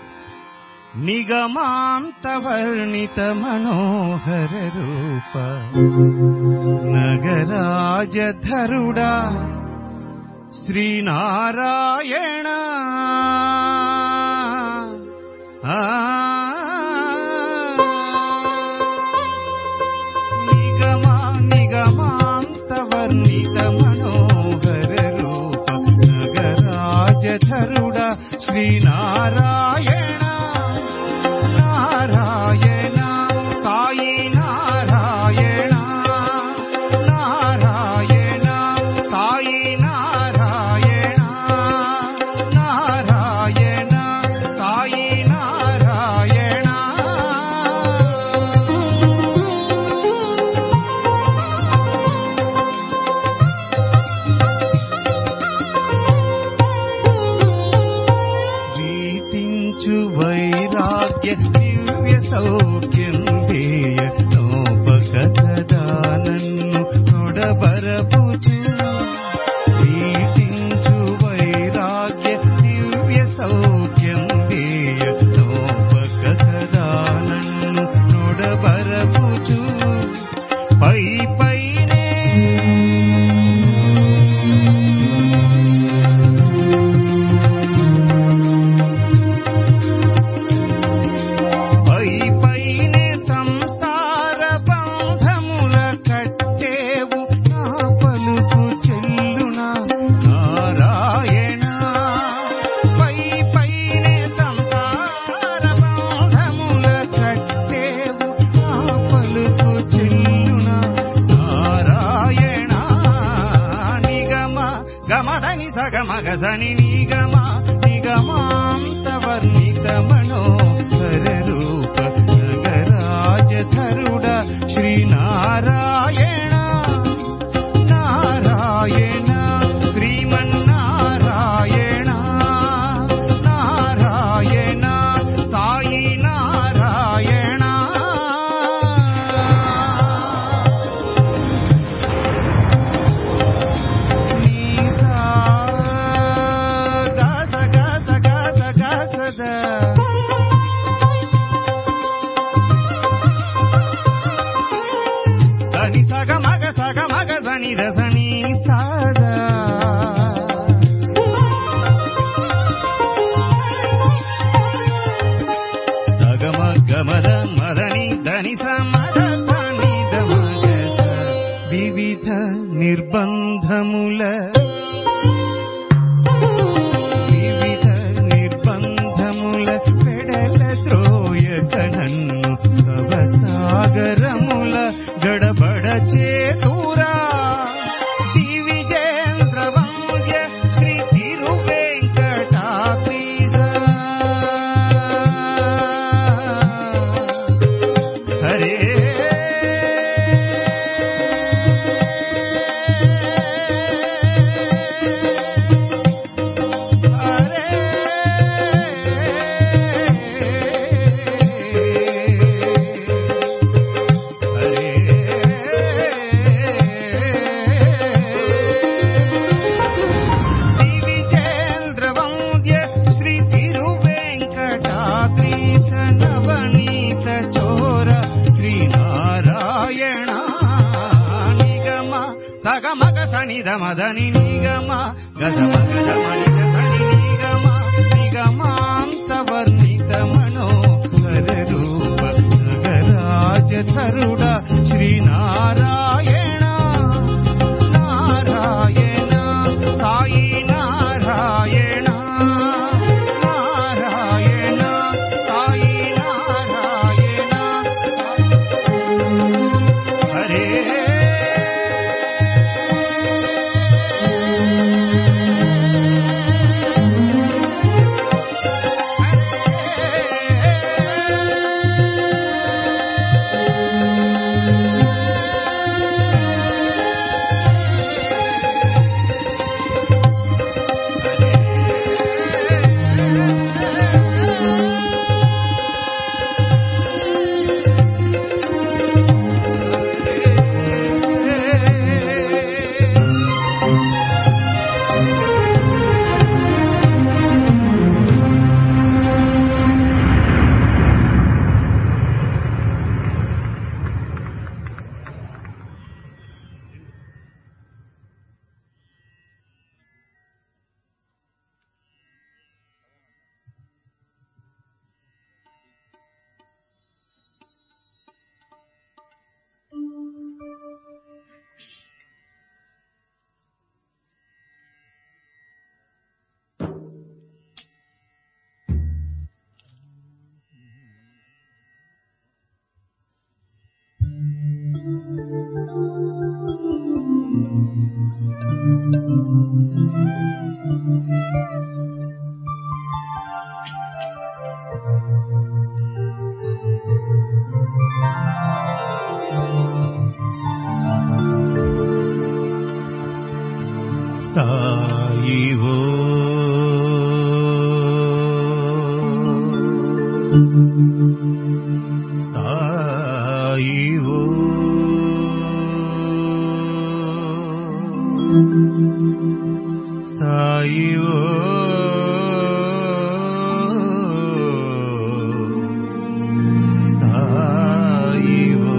D: నిగమాంతవర్ణిత మనోహర రూప నగరాజధరుడా శ్రీనారాయణ ఆ నిగమ నిగమాంతవర్ణిత మనోహర రూప నగరాజధరుడా శ్రీనారాయణ నారాయణ సాయి నారాయణ నారాయణ సాయి నారాయణ నారాయణ సాయి నారాయణ వీటించు వైరాగ్య దివ్య సౌఖ్యం దేయ నోపక కదా నన్ను నొడబరపుచు వీటించు వైరాగ్య దివ్య సౌఖ్యం దేయ నోపక కదా నన్ను నొడబరపుచు పై పైనే పై పైనే సంసార బంధముల కట్టేవు నా పలుకు చెల్లునా నారాయణ పై పైనే సంసార బంధముల కట్టేవు నా పలుకు చెల్లునా నారాయణ నిగమ గమదని సగమగసని నిగమ నిగమాంతవర్ణిత మనోహర రూప నగరాజధరుడ శ్రీనారాయణ నారాయణ శ్రీమన్నారాయణ నారాయణ సాయి నారాయణ నీసా గస గస గస గస ద దని సగ మగ సగ మగ సని ద సని సాద సగ మగ మద మదని దని స మద సని ద మగ స వివిధ నిర్బంధముల వివిధ నిర్బంధముల పెడల త్రోయక నన్ను తవ సాగరముల గడబడ చేతురా దివిజేంద్ర వంద్య శ్రీ తిరువెంకటాద్రీశ హరే హరే దివిజేంద్ర వంద్య శ్రీ తిరువెంకటాద్రీశ నవనీత చోర శ్రీనారాయణ నిగమ సగ మగ సని ద మదని నిగమ గజ మగ ద మని ద సని నిగమ నిగమాంతవర్ణిత మనోహర రూప నగరాజధరుడ శ్రీనారాయణ నారాయణ సాయి నారాయణ నారాయణ సాయి నారాయణ హరే సాయివో సాయివో సాయివో సాయివో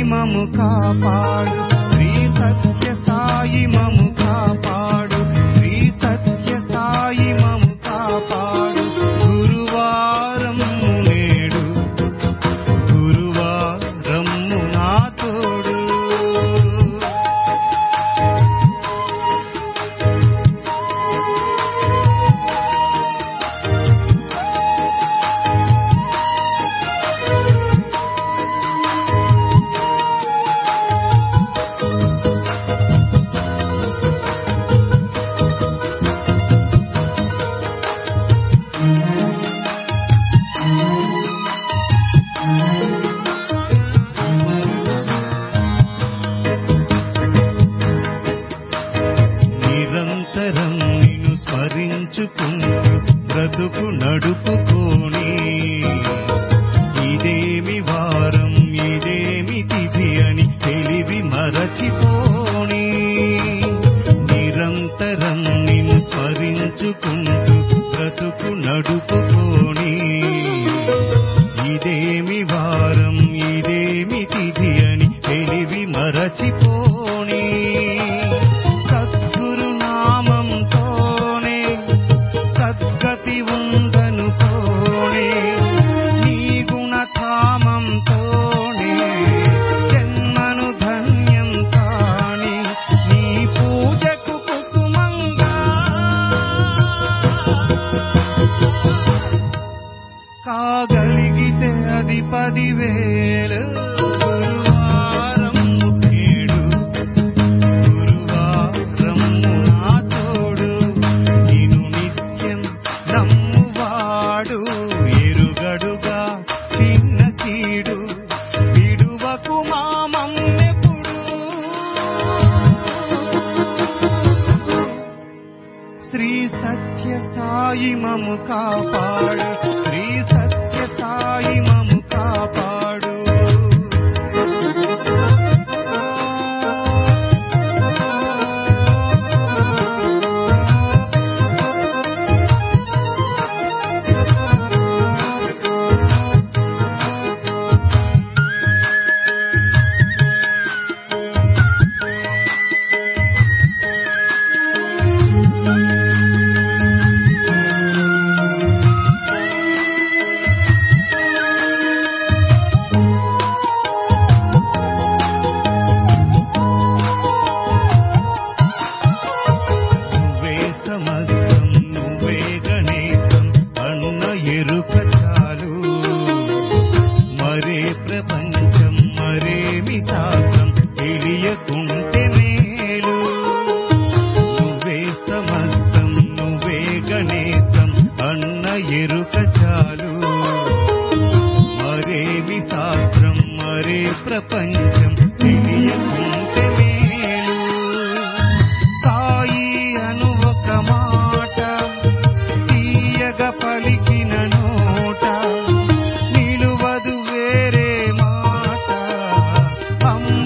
D: సాయి మము కాపాడు, శ్రీ సత్య సాయి మము కాపాడు, శ్రీ సత్య సాయి మము కాపాడు. గురువారము నేడు, గురువారము నా తోడు. నిరంతరం నిన్ను స్మరించుకుంటూ బ్రతుకు నడుపుకోని, ఇదేమి వారం ఇదేమి తిథి అని తెలివి మరచిపోని. నిరంతరం నిన్ను స్మరించుకుంటూ బ్రతుకు నడుపుకోని, ఇదేమి వారం ఇదేమి తిథి అని తెలివి మరచిపోని. సద్గురునామంతోనే సద్గతి ఉందనుకోనే, నీ గుణధామంతోనే జన్మను ధన్యం కాని. నీ పూజకు కుసుమంగా కాగలిగితే అది పదివేలు. గురువారము నేడు, గురువారము నా తోడు. నిన్ను నిత్యం నమ్మువాడు ఎరుగడుగా చిన్న కీడు. విడువకు మామన్నెప్పుడు, శ్రీ సత్య సాయి మము కాపాడు, శ్రీ సత్య సాయి మము కాపాడు. నువ్వే సమస్తం నువ్వే గణేశం అన్న ఎరుక చాలు. మరే ప్రపంచం మరేమి శాస్త్రం తెలియకుంటే మేలు. నువ్వే సమస్తం నువ్వే గణేశం అన్న ఎరుక చాలు. మరేమి శాస్త్రం మరే ప్రపంచం తెలియకుంటే మేలు. సాయి అను ఒక మాట తీయగ పలికిన నోట, నిలువదు వేరే మాట. అమ్మ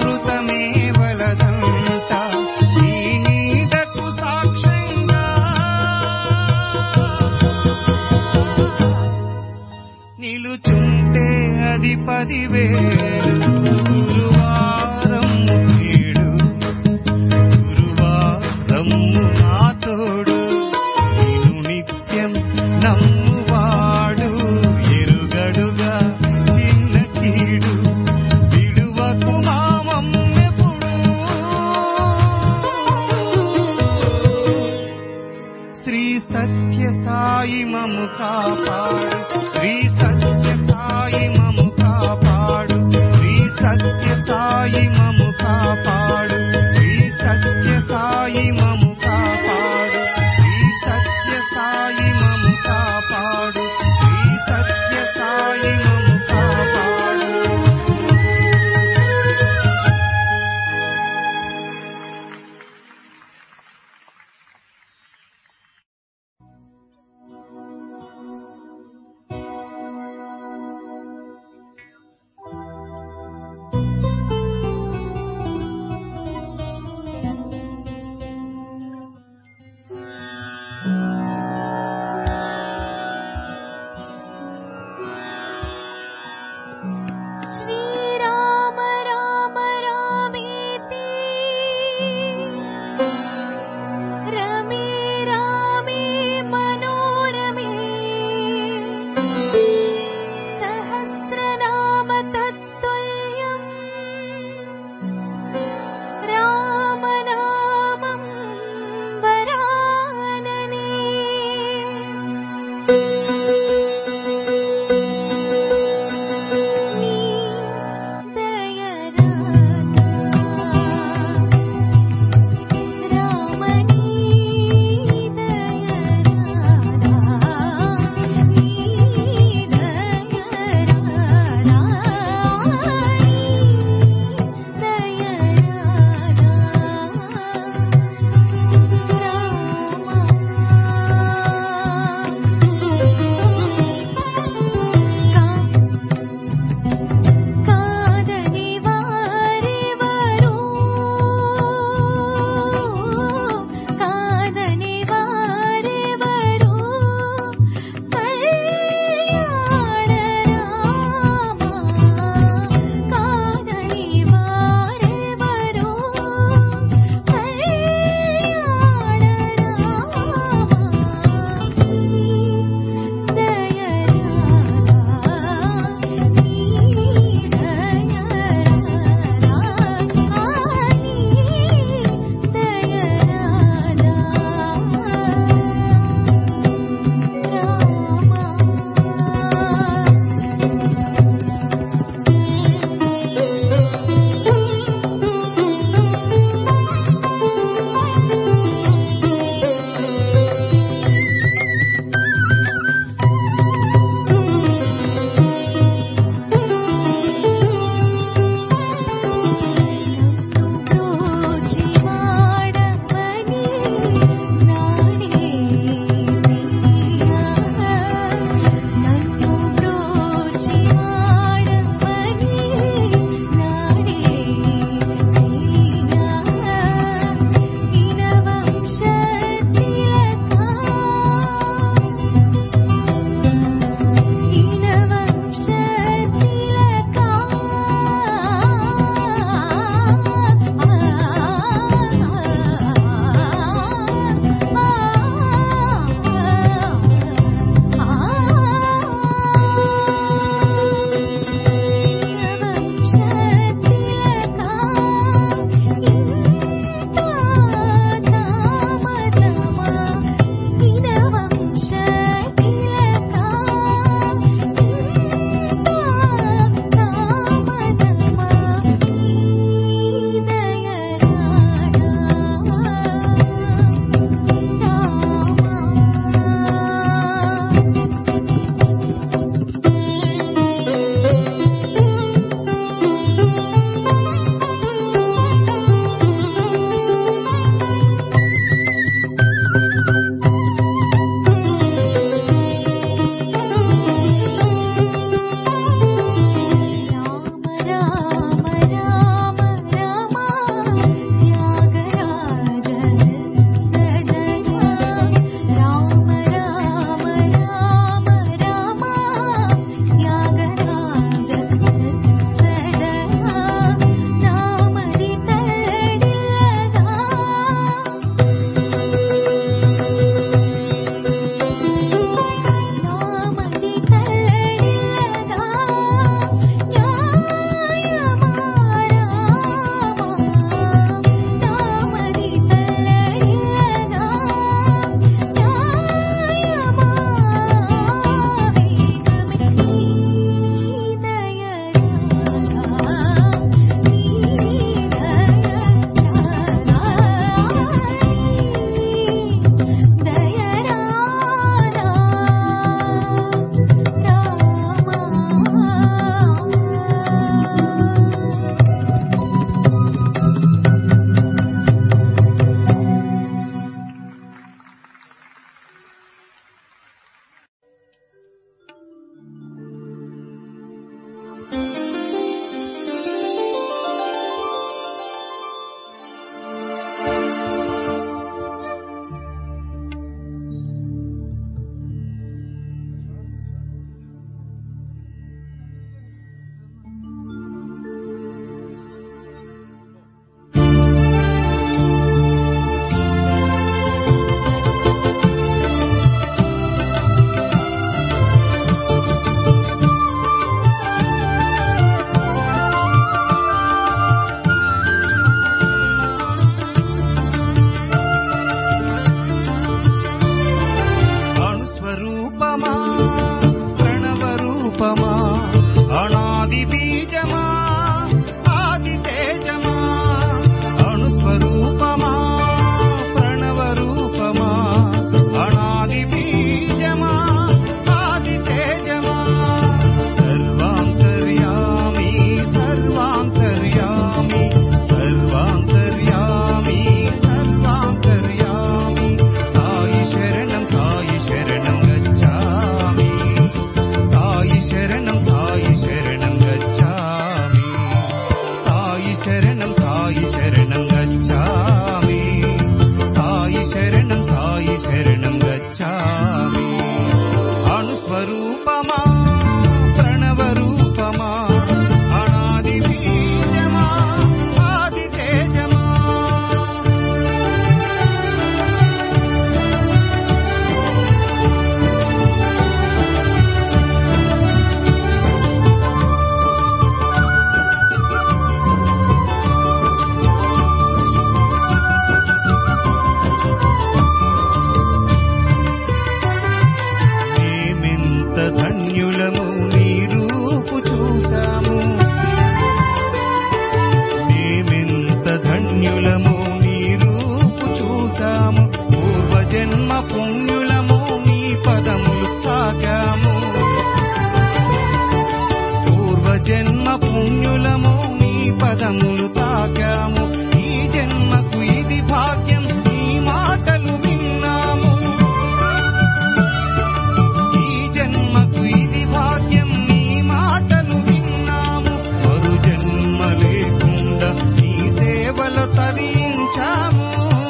D: తరించాము.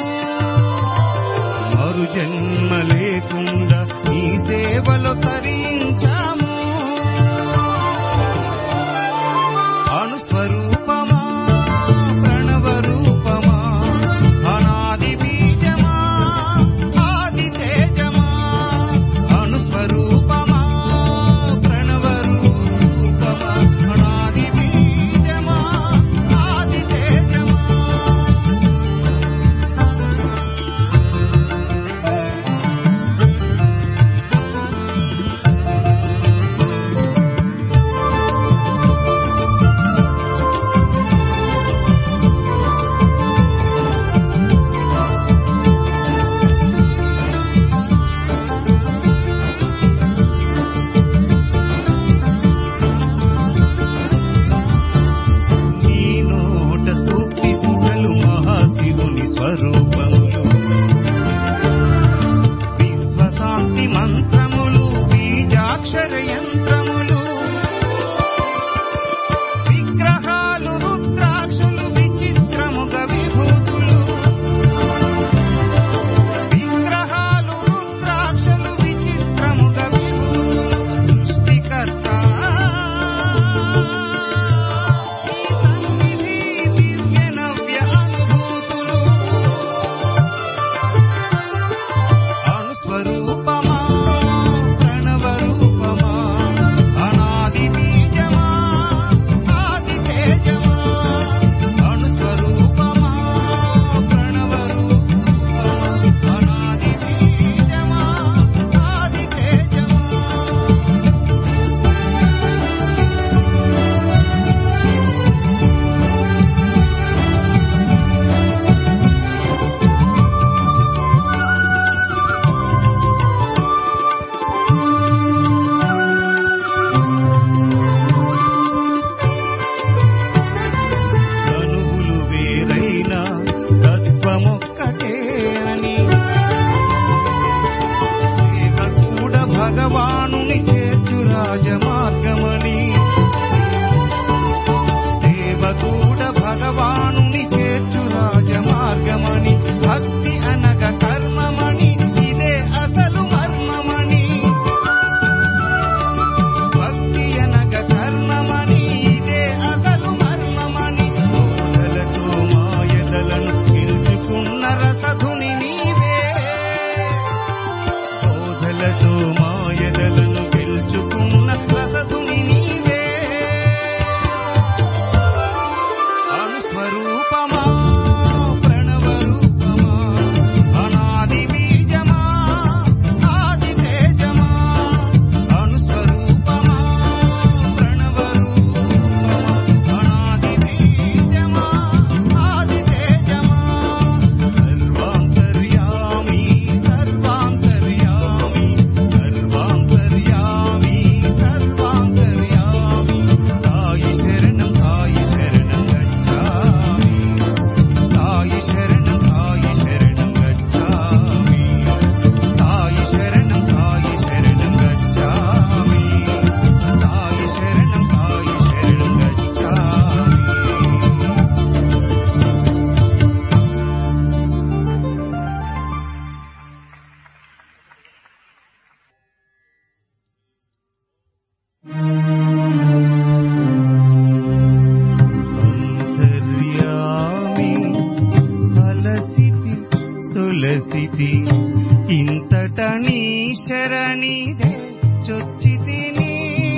D: మరు జన్మ లేకుండా నీ సేవలో తరించాము. అనుస్వరూపమా ప్రణవ రూపమా అనాది బీజమా ఆది తేజమా. అనుస్వరూపమా ప్రణవ రూపమా అనాది బీజమా ఆది తేజమా. నీ నోట సూక్తి సుధలు మహాశివుని స్వరూపములు. విశ్వశాంతి మంత్రములు బీజాక్షర యంత్రములు. విగ్రహాలు రుద్రాక్షులు విచిత్రముగా విభూతులు. విగ్రహాలు రుద్రాక్షులు విచిత్రముగా విభూతులు. సృష్టికర్త ఈ సన్నిధి దివ్య నవ్య అనుభూతులు. అనుస్వరూపమా ప్రణవ రూపమా అనాది బీజమా ఆది తేజమా. అనుస్వరూపమా ప్రణవ రూపమా అనాది బీజమా ఆది తేజమా. తనువులు వేరైనా తత్వమొక్కటే అని. సేవ కూడా భగవానుని చేర్చు రాజమార్గమని. సేవ కూడా భగవానుని చేర్చు రాజమార్గమని. భక్తి అనగ కర్మమని ఇదే అసలు మర్మమని. భక్తి అనగ కర్మమని ఇదే అసలు మర్మమని. బోధలతో మాయదలను నిలుచుకున్న రసధుని నీవే. బోధలతో మాయదలను గెలుచుకున్న రసధుని నీవే. అనుస్వరూపమా ప్రణవ రూపమా అనాది బీజమా ఆది తేజమా. అనుస్వరూపమా ప్రణవ రూపమా అనాది బీజమా ఆది తేజమా. సర్వాంతర్యామి సర్వాంతర్యామి సర్వాంతర్యామి సర్వాంతర్యామి. సాయి శరణం సాయి శరణం గచ్ఛామి. సాయి శరణం సాయి శరణం గచ్ఛామి. సాయి శరణం సాయి శరణం గచ్ఛామి. సాయి శరణం సాయి శరణం గచ్ఛామి. అంతర్యామి అలసితి సులసితి ఇంతటనీ శరణిదే చొచ్చితిని.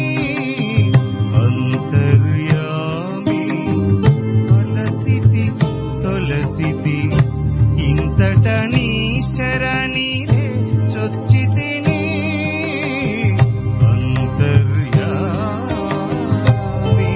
D: అంతర్యామి అలసితి సులసితి ఇంతటనీ శరణిదే చొచ్చితిని. అంతర్యామి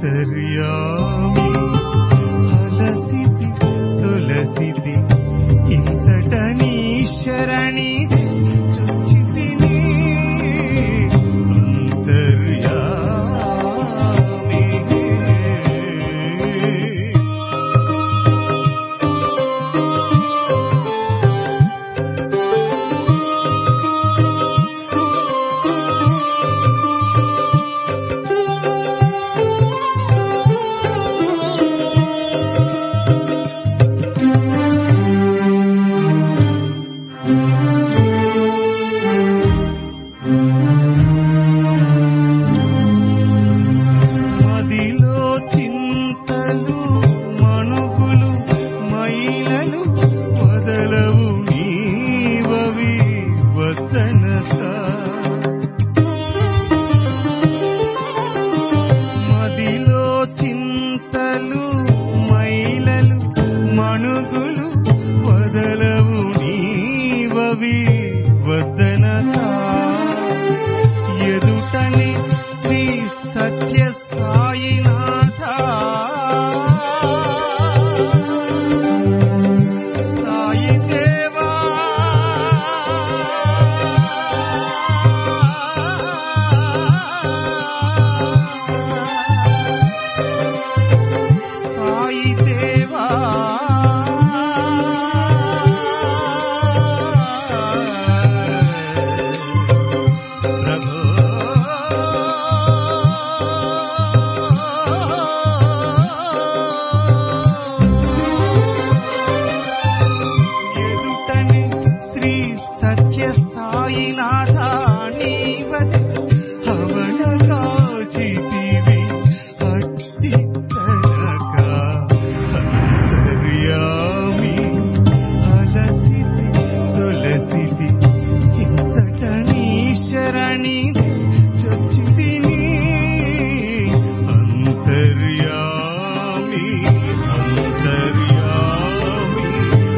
D: అంతర్యామి అలసితి సొలసితి ఇంతట నీ శరణి చొచ్చితిని అంతర్యామి మదిలో చింతలు మణుగులు మైలలు వదలవు నీవవి వదనక మదిలో చింతలు మైలలు మణుగులు వదలవు నీవవి వదనక ఎదుటనే శ్రీ సత్య సాయినాథ సాయి దేవా సాయి దేవా ప్రభో ఎదుటనే శ్రీ సత్య సాయినాథ నీవది హవన కాచితివి అట్టి కనక అంతర్యామి అలసితి సొలసితి ఇంతట నీ శరణి చొచ్చితిని అంతర్యామి అంతర్యామి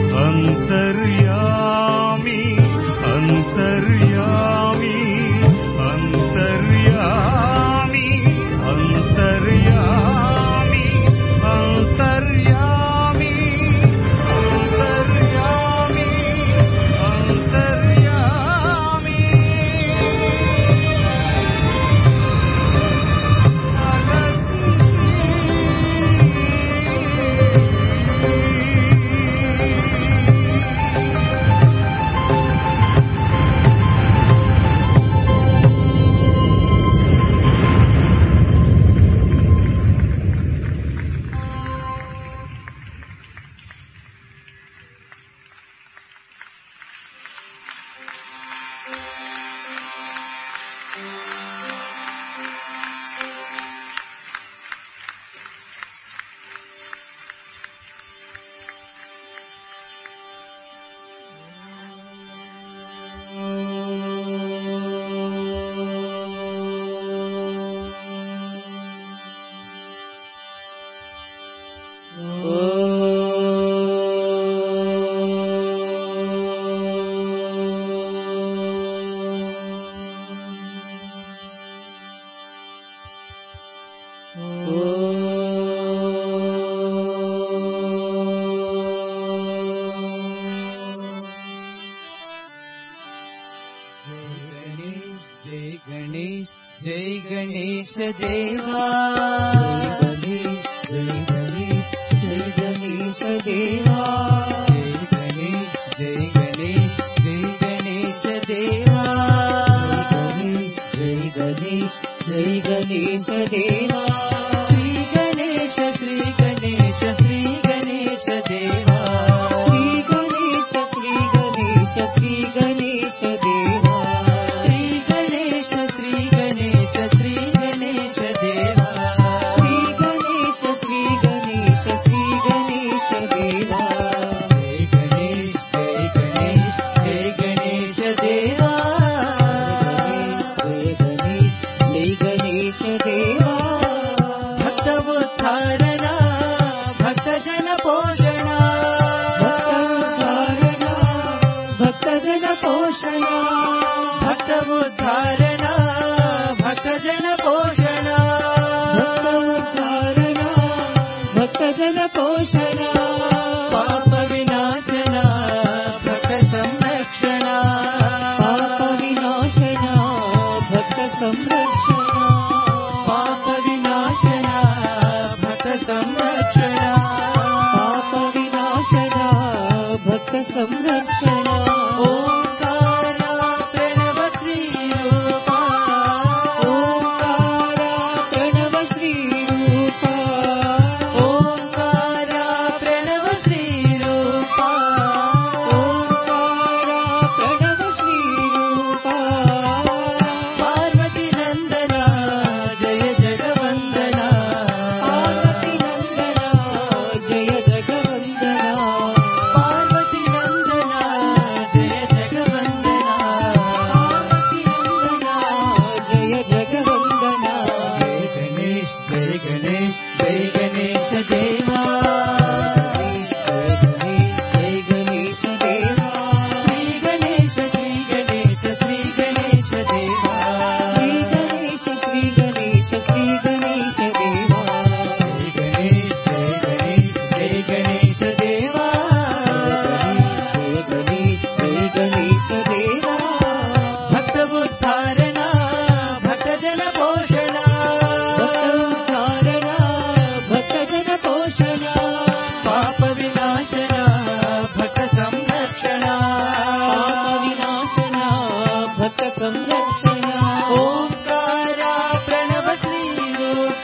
D: అంతర్యామి అంతర్యామి అంతర్యామి అంతర్యామి అంతర్యామి అంతర్యామి
E: जय गणेश जय गणेश देवा जय गणेश जय गणेश देवा जय गणेश जय गणेश देवा जय गणेश जय गणेश देवा श्री गणेश श्री गणेश श्री गणेश देवा श्री गणेश श्री गणेश श्री गणेश देवा श्री गणेश श्री गणेश श्री गणेश देवा श्री జై గణేశ దేవా జై గణేశ దేవా శ్రీ గణేశ శ్రీ గణేశ శ్రీ గణేశ దేవా శ్రీ గణేశ శ్రీ గణేశ శ్రీ గణేశ దేవా జై గణేశ జై గణేశ జై గణేశ దేవా జై గణేశ జై గణేశ దేవా భక్త ఉద్ధారణ భక్త జన పోషణ భక్త ఉద్ధారణ భక్త జన పోషణ పాప వినాశన భక్త సంరక్షణ పాప వినాశన భక్త సంరక్షణ ఓంకార ప్రణవ శ్రీ రూప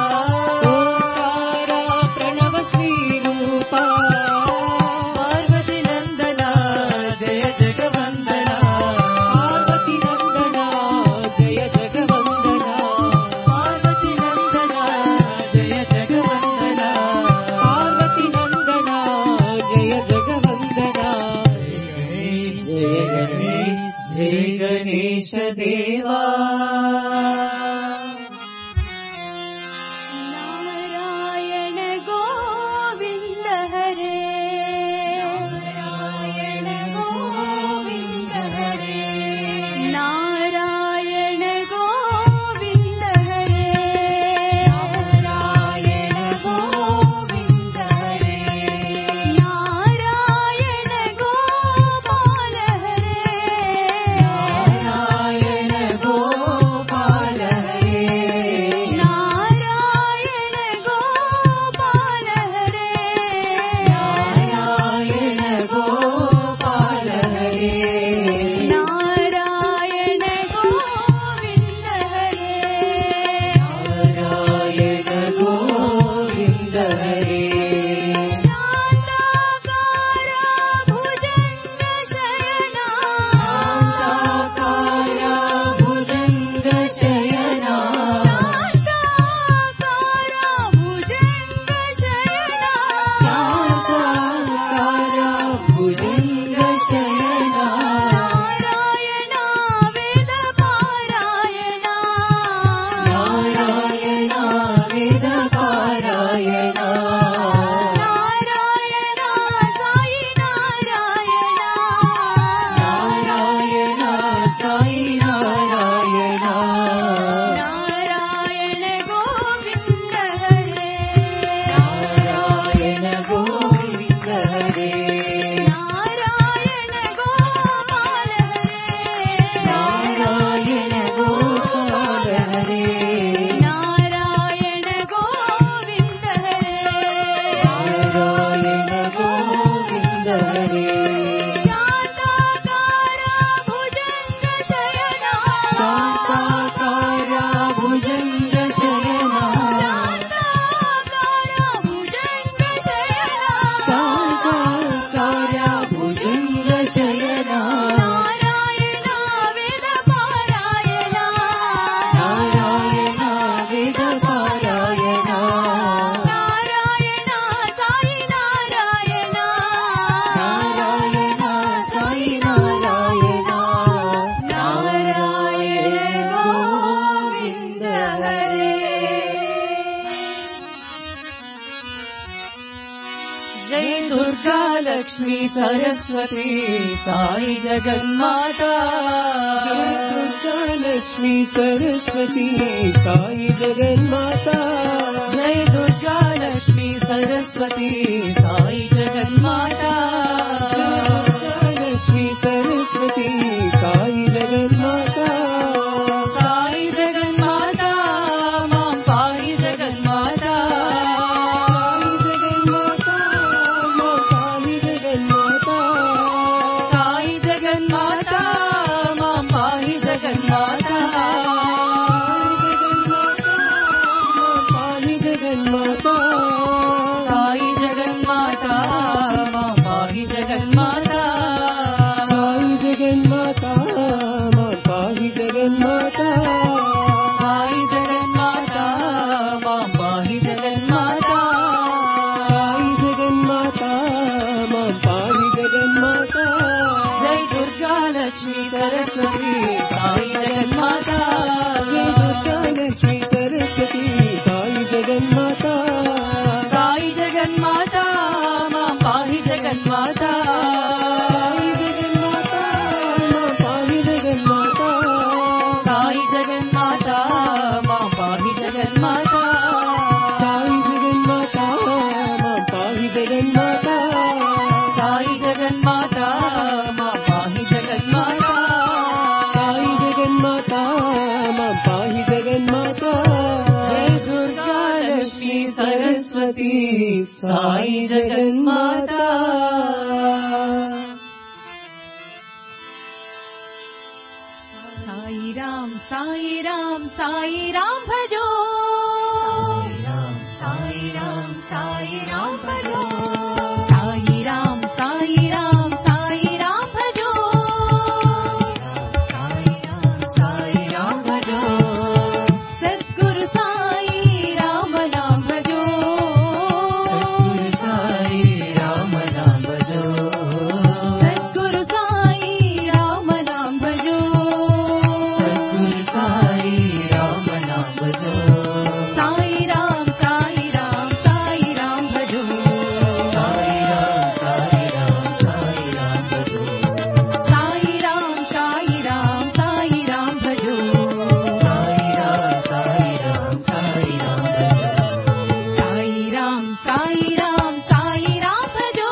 E: ఓంకార ప్రణవ శ్రీ రూప పార్వతి నందన జయ జగవందన పార్వతి నందన జయ జగవందన పార్వతి నందన జయ జగవందన పార్వతి నందన జయ జగవందన జయ గణేశ జయ గణేశ దేవా
F: నారాయణ గోవింద హరే నారాయణ గోవింద హరే నారాయణ గోవింద హరే నారాయణ గోవింద హరే నారాయణ గోపాల హరే నారాయణ గోపాల హరే నారాయణ గోపాల హరే నారాయణ గోపాల హరే నారాయణ గోవింద హరే నారాయణ గోవింద హరే శాంతాకార భుజంగ శయన శాంతాకార భుజంగ శయన శాంతాకార భుజంగ శయన శాంతాకార భుజంగ శయన నారాయణ వేద పారాయణ నారాయణ వేద పారాయణ నారాయణ సాయి నారాయణ నారాయణ సాయి నారాయణ నారాయణ గోవింద హరే నారాయణ గోవింద హరే నారాయణ గోపాల హరే నారాయణ గోపాల హరే నారాయణ గోవింద హరే నారాయణ గోవింద హరే శాంతాకార భుజంగ శయన శాంతాకార భుజంగ శయన శాంతాకార భుజంగ శయన శాంతాకార భుజంగ శయన నారాయణ వేద పారాయణ నారాయణ వేద పారాయణ నారాయణ సాయి నారాయణ నారాయణ సాయి నారాయణ నారాయణ గోవింద హరే జై దుర్గా లక్ష్మీ సరస్వతి సాయి జగన్మాతా
E: జై దుర్గా లక్ష్మీ సరస్వతి సాయి జగన్మాతా
F: జై దుర్గా లక్ష్మీ సరస్వతి సాయి జగన్మాతా
E: లక్ష్మీ సరస్వతి సాయి జగన్మాతా
F: సాయి జగన్మాతా మాం పాయి జగన్మాతా
E: సాయి జగన్మాతా
F: సాయి జగన్మాతా మాం
E: సాయి జగన్మాతా
F: పాయి జగన్మాతా
E: సాయి జగన్మాతా
F: సాయి జగన్మాతా మాం పాయి జగన్మాతా
E: సాయి జగన్మాతా మా పాహి జగన్మాతా
F: సాయి జగన్మాతా మాం పాయి జగన్మాతా
E: సాయి జగన్మాతా మా పాహి జగన్మాతా
F: జై దుర్గా లక్ష్మీ సరస్వతి సాయి జగన్మాతా
E: జై దుర్గా లక్ష్మీ సరస్వతి సాయి జగన్మాతా
F: जगन्माता साई जगन्माता साई जगन्माता मां पाहि जगन्माता साई जगन्माता मां पाहि जगन्माता साई जगन्माता मां पाहि जगन्माता साई जगन्माता मां पाहि जगन्माता जय दुर्गा लक्ष्मी सरस्वती साई जगन्माता साई राम साई राम साई राम भजो साई राम साई राम भजो साई राम साई राम साई राम भजो साई राम साई राम भजो सद्गुरु साई राम नाम भजो सद्गुरु साई राम नाम भजो सद्गुरु साई राम नाम भजो सद्गुरु साई राम नाम भजो साई राम साई राम साई राम भजो साई राम साई राम साई राम भजो साई राम साई राम साई राम भजो साई राम साई राम साई राम भजो साई राम साई राम साई राम भजो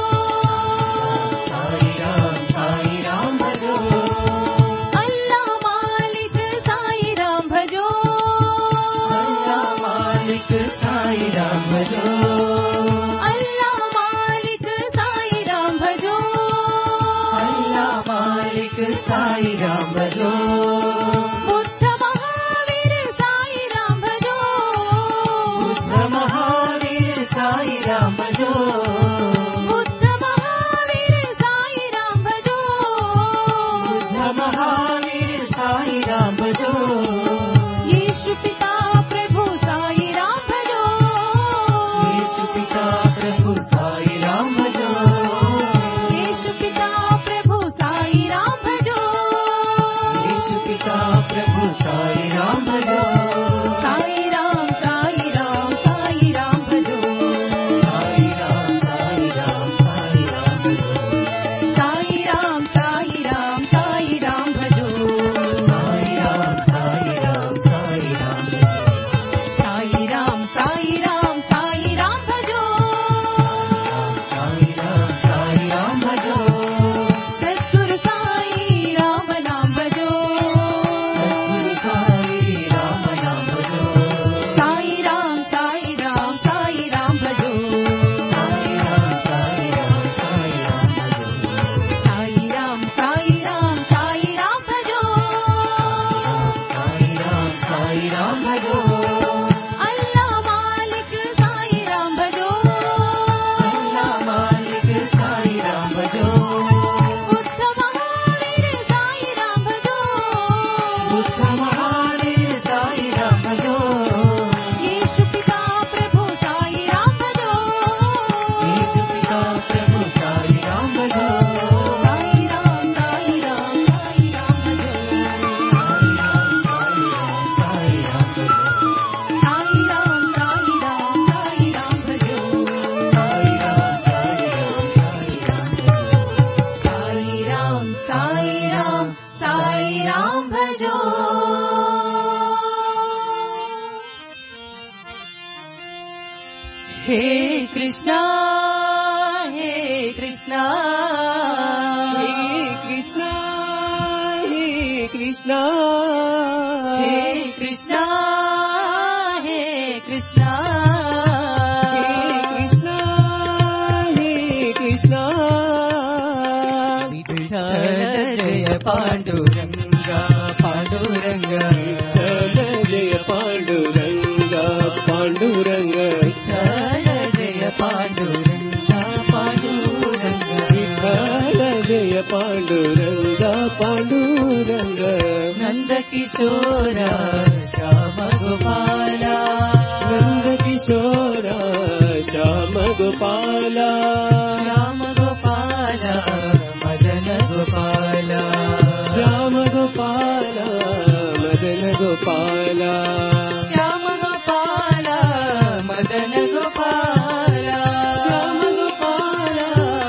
F: साई राम साई राम भजो अल्लाह मालिक साई राम भजो अल्लाह मालिक साई राम भजो अल्लाह मालिक साई राम भजो अल्लाह मालिक साई राम भजो बुद्ध महावीर साई राम भजो बुद्ध महावीर साई राम भजो बुद्ध महावीर साई राम भजो बुद्ध महावीर साई राम भजो यीशु पिता प्रभु साई राम भजो यीशु पिता प्रभु साई राम भजो यीशु पिता प्रभु साई राम भजो यीशु पिता प्रभु साई राम भजो साई राम साई राम साई राम भजो साई राम साई राम साई राम भजो साई राम साई राम साई राम भजो साई राम साई राम साई राम भजो साई राम साई राम साई राम भजो साई राम साई राम भजो सद्गुरु साई राम नाम भजो सद्गुरु साई राम नाम भजो साई राम साई राम साई राम भजो साई राम साई राम साई राम भजो साई राम साई राम साई राम भजो साई राम साई राम भजो अल्लाह मालिक साई राम भजो अल्लाह मालिक साई राम भजो बुद्ध महावीर साई राम भजो बुद्ध महावीर साई राम भजो यीशु पिता प्रभु साई राम भजो यीशु पिता प्रभु साई राम भजो साई राम साई राम साई राम भजो साई राम साई राम साई राम भजो साई राम साई राम साई राम भजो साई राम साई राम साई राम भजो साई राम साई राम साई राम भजो हे कृष्णा हे कृष्णा हे कृष्णा हे कृष्णा हे कृष्णा हे कृष्णा हे कृष्णा हे कृष्णा विठ्ठल जय पांडुरंगा पांडुरंगा विठ्ठल जय पांडुरंगा पांडुरंगा विठ्ठल जय पांडुरंगा पांडुरंगा विठ्ठल जय पांडुरंगा पांडुरंगा नंदकिशोरा श्याम गोपाला नंदकिशोरा श्याम गोपाला श्याम गोपाला मदन गोपाला श्याम गोपाला मदन गोपाला श्याम गोपाला मदन गोपाला श्याम गोपाला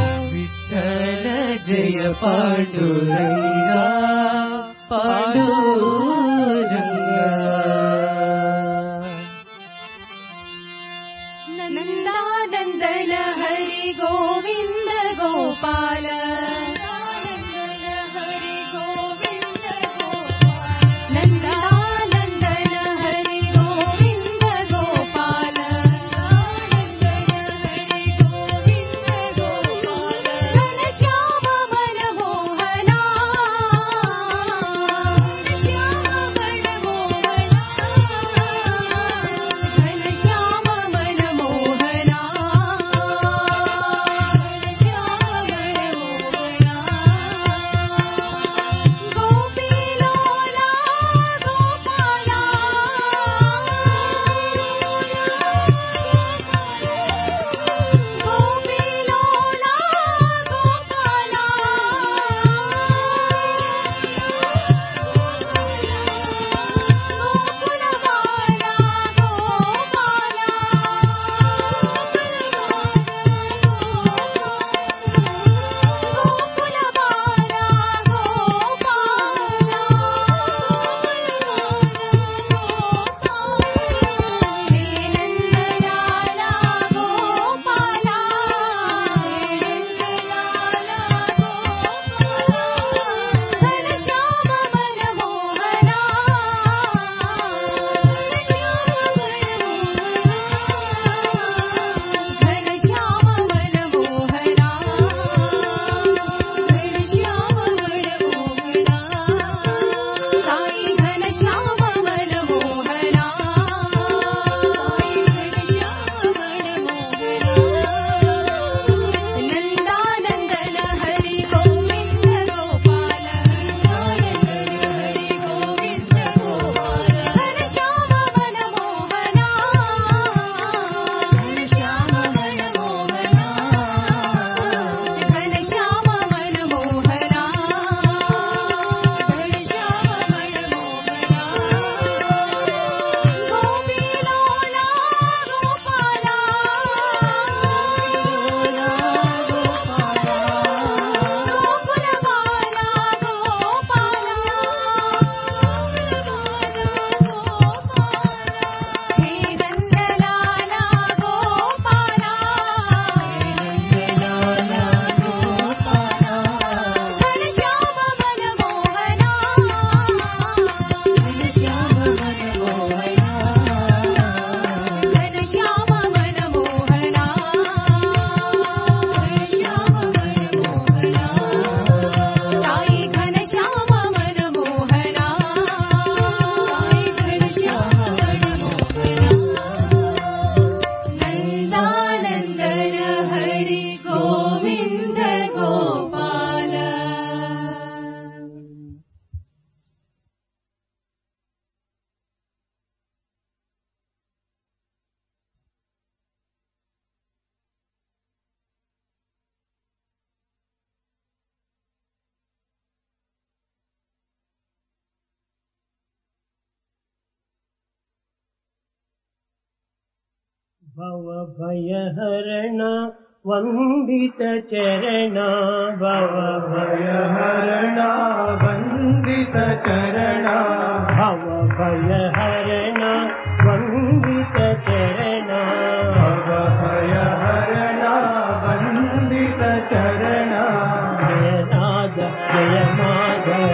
E: భవ భయహరణ వందిత చరణ భవ భయహరణ వందిత చరణ భవ భయహరణ వందిత చరణ భవ భయహరణ వందిత చరణ జయ రాధ జయ మాధవ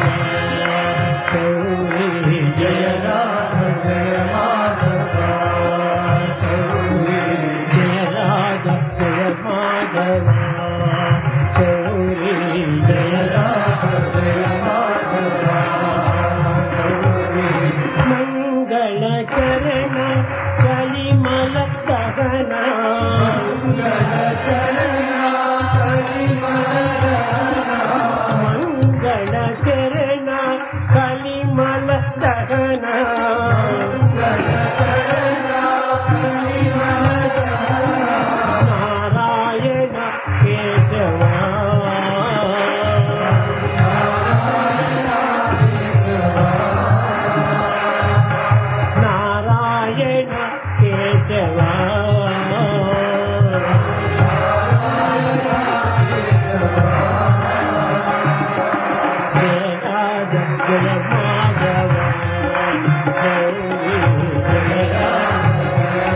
E: గౌరీ జయ రాధ జయ మాధవ గౌరీ జయ రాధ జయ మాధవ గౌరీ జయ రాధ జయ మాధవ గౌరీ మంగళ చరణ కలిమల దహన మంగళ చరణ కలిమల దహన మంగళ చరణ కలిమల దహన మంగళ చరణ కలిమల దహన నారాయణ కేశవ నారాయణ కేశవ నారాయణ కేశవ జయ రాధ జయ మాధవ గౌరీ జయ రాధ జయ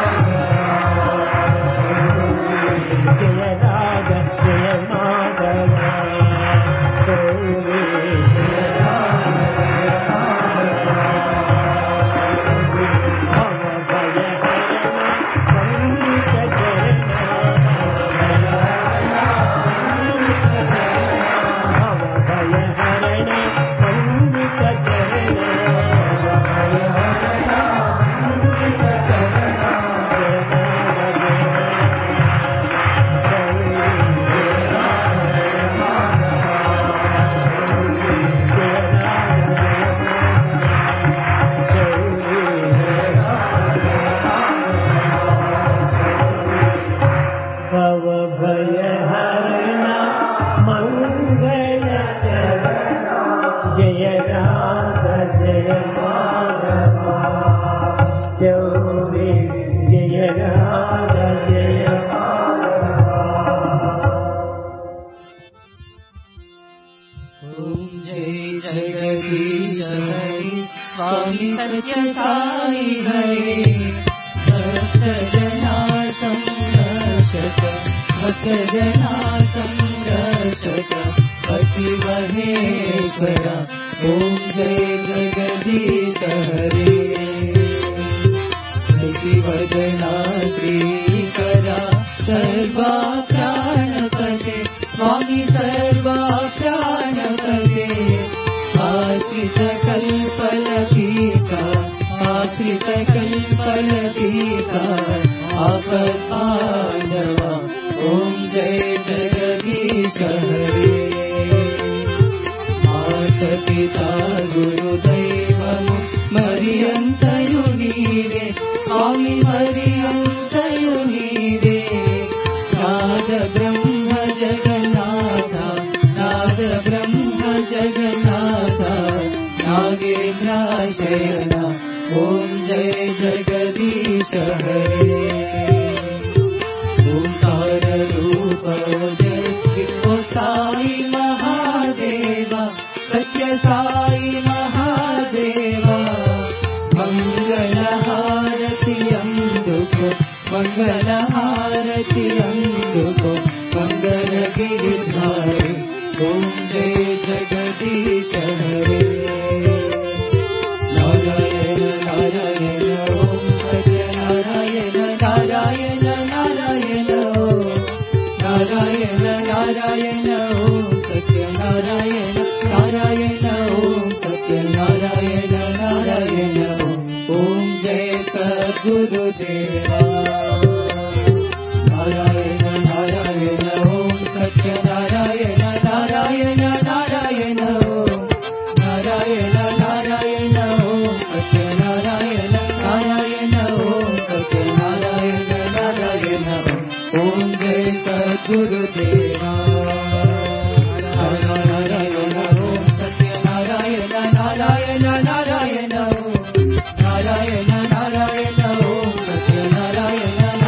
E: మాధవ జయ రాధ జయ మాధవ గౌరీ జయ రాధ జయ మాధవ భవ భయ హరణ వందిత చరణ భవ భయ హరణ వందిత చరణ భయ హరణ వందిత చరణ జయ రాధ జయ గౌరీ జయ రాధ జయ మాధవ జయ రాధ జయ గౌరీ జయ రాధ జయ భవ భయ హరణ మంగళ చరణ జయ రాధ జయ మాధవ గౌరీ జయ రాధ జయ
F: ఓం జై జగదీశ హరి స్వామి సత్య సాయి హరి భక్త జనా సంరక్షక భక్త జనా సంరక్షక పతి మహేశ్వర ఓం జై జగదీశ హరి శశివదనా శ్రీకరా సర్వా ప్రాణపతే స్వామి సర్వా ప్రాణపతే ఆశ్రిత కల్పలతీకా ఆశ్రిత కల్పలతీకా ఆపద్బాంధవ ఓం జయ జగదీశ హరి మాతపితా గురుదైవము మరియంతయు నీవే స్వామి మరియంతయు నీవే నాద బ్రహ్మ జగన్నాథ నాద బ్రహ్మ జగన్నాథ నాగేంద్రాశయన ఓం జయ జగదీశ హరి ఓంకార రూప ఓజస్వి ఓ సాయి మహాదేవ సత్య సాయి మహాదేవ మంగళ హారతి అందుకో మంగళ హారతి అందుకో మంగళ గిరిధారి ఓం జయ జగదీశ హరి నారాయణ నారాయణ ఓం సత్య నారాయణ నారాయణ నారాయణ ఓం నారాయణ నారాయణ ఓం సత్య నారాయణ నారాయణ ఓం సత్య నారాయణ నారాయణ ఓం జయ సద్గురుదేవా నారాయణ నారాయణ ఓం సత్య నారాయణ నారాయణ నారాయణ ఓం నారాయణ నారాయణ ఓం సత్య నారాయణ నారాయణ ఓం సత్య నారాయణ నారాయణ ఓం జయ సద్గురుదేవా నారాయణ ఓం సత్య నారాయణ నారాయణ నారాయణ ఓం నారాయణ నారాయణ ఓం సత్య నారాయణ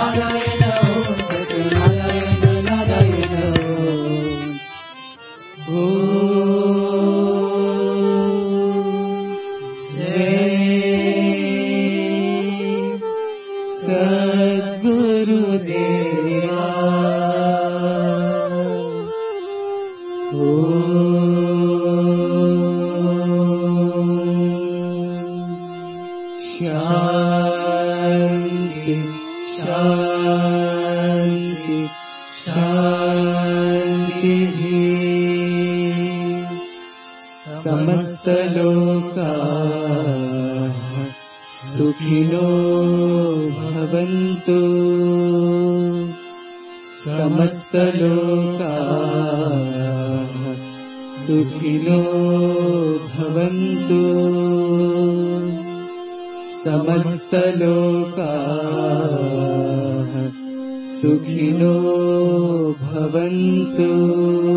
E: समस्तलोकाः सुखिनो भवन्तु समस्तलोकाः सुखिनो भवन्तु समस्तलोकाः सुखिनो भवन्तु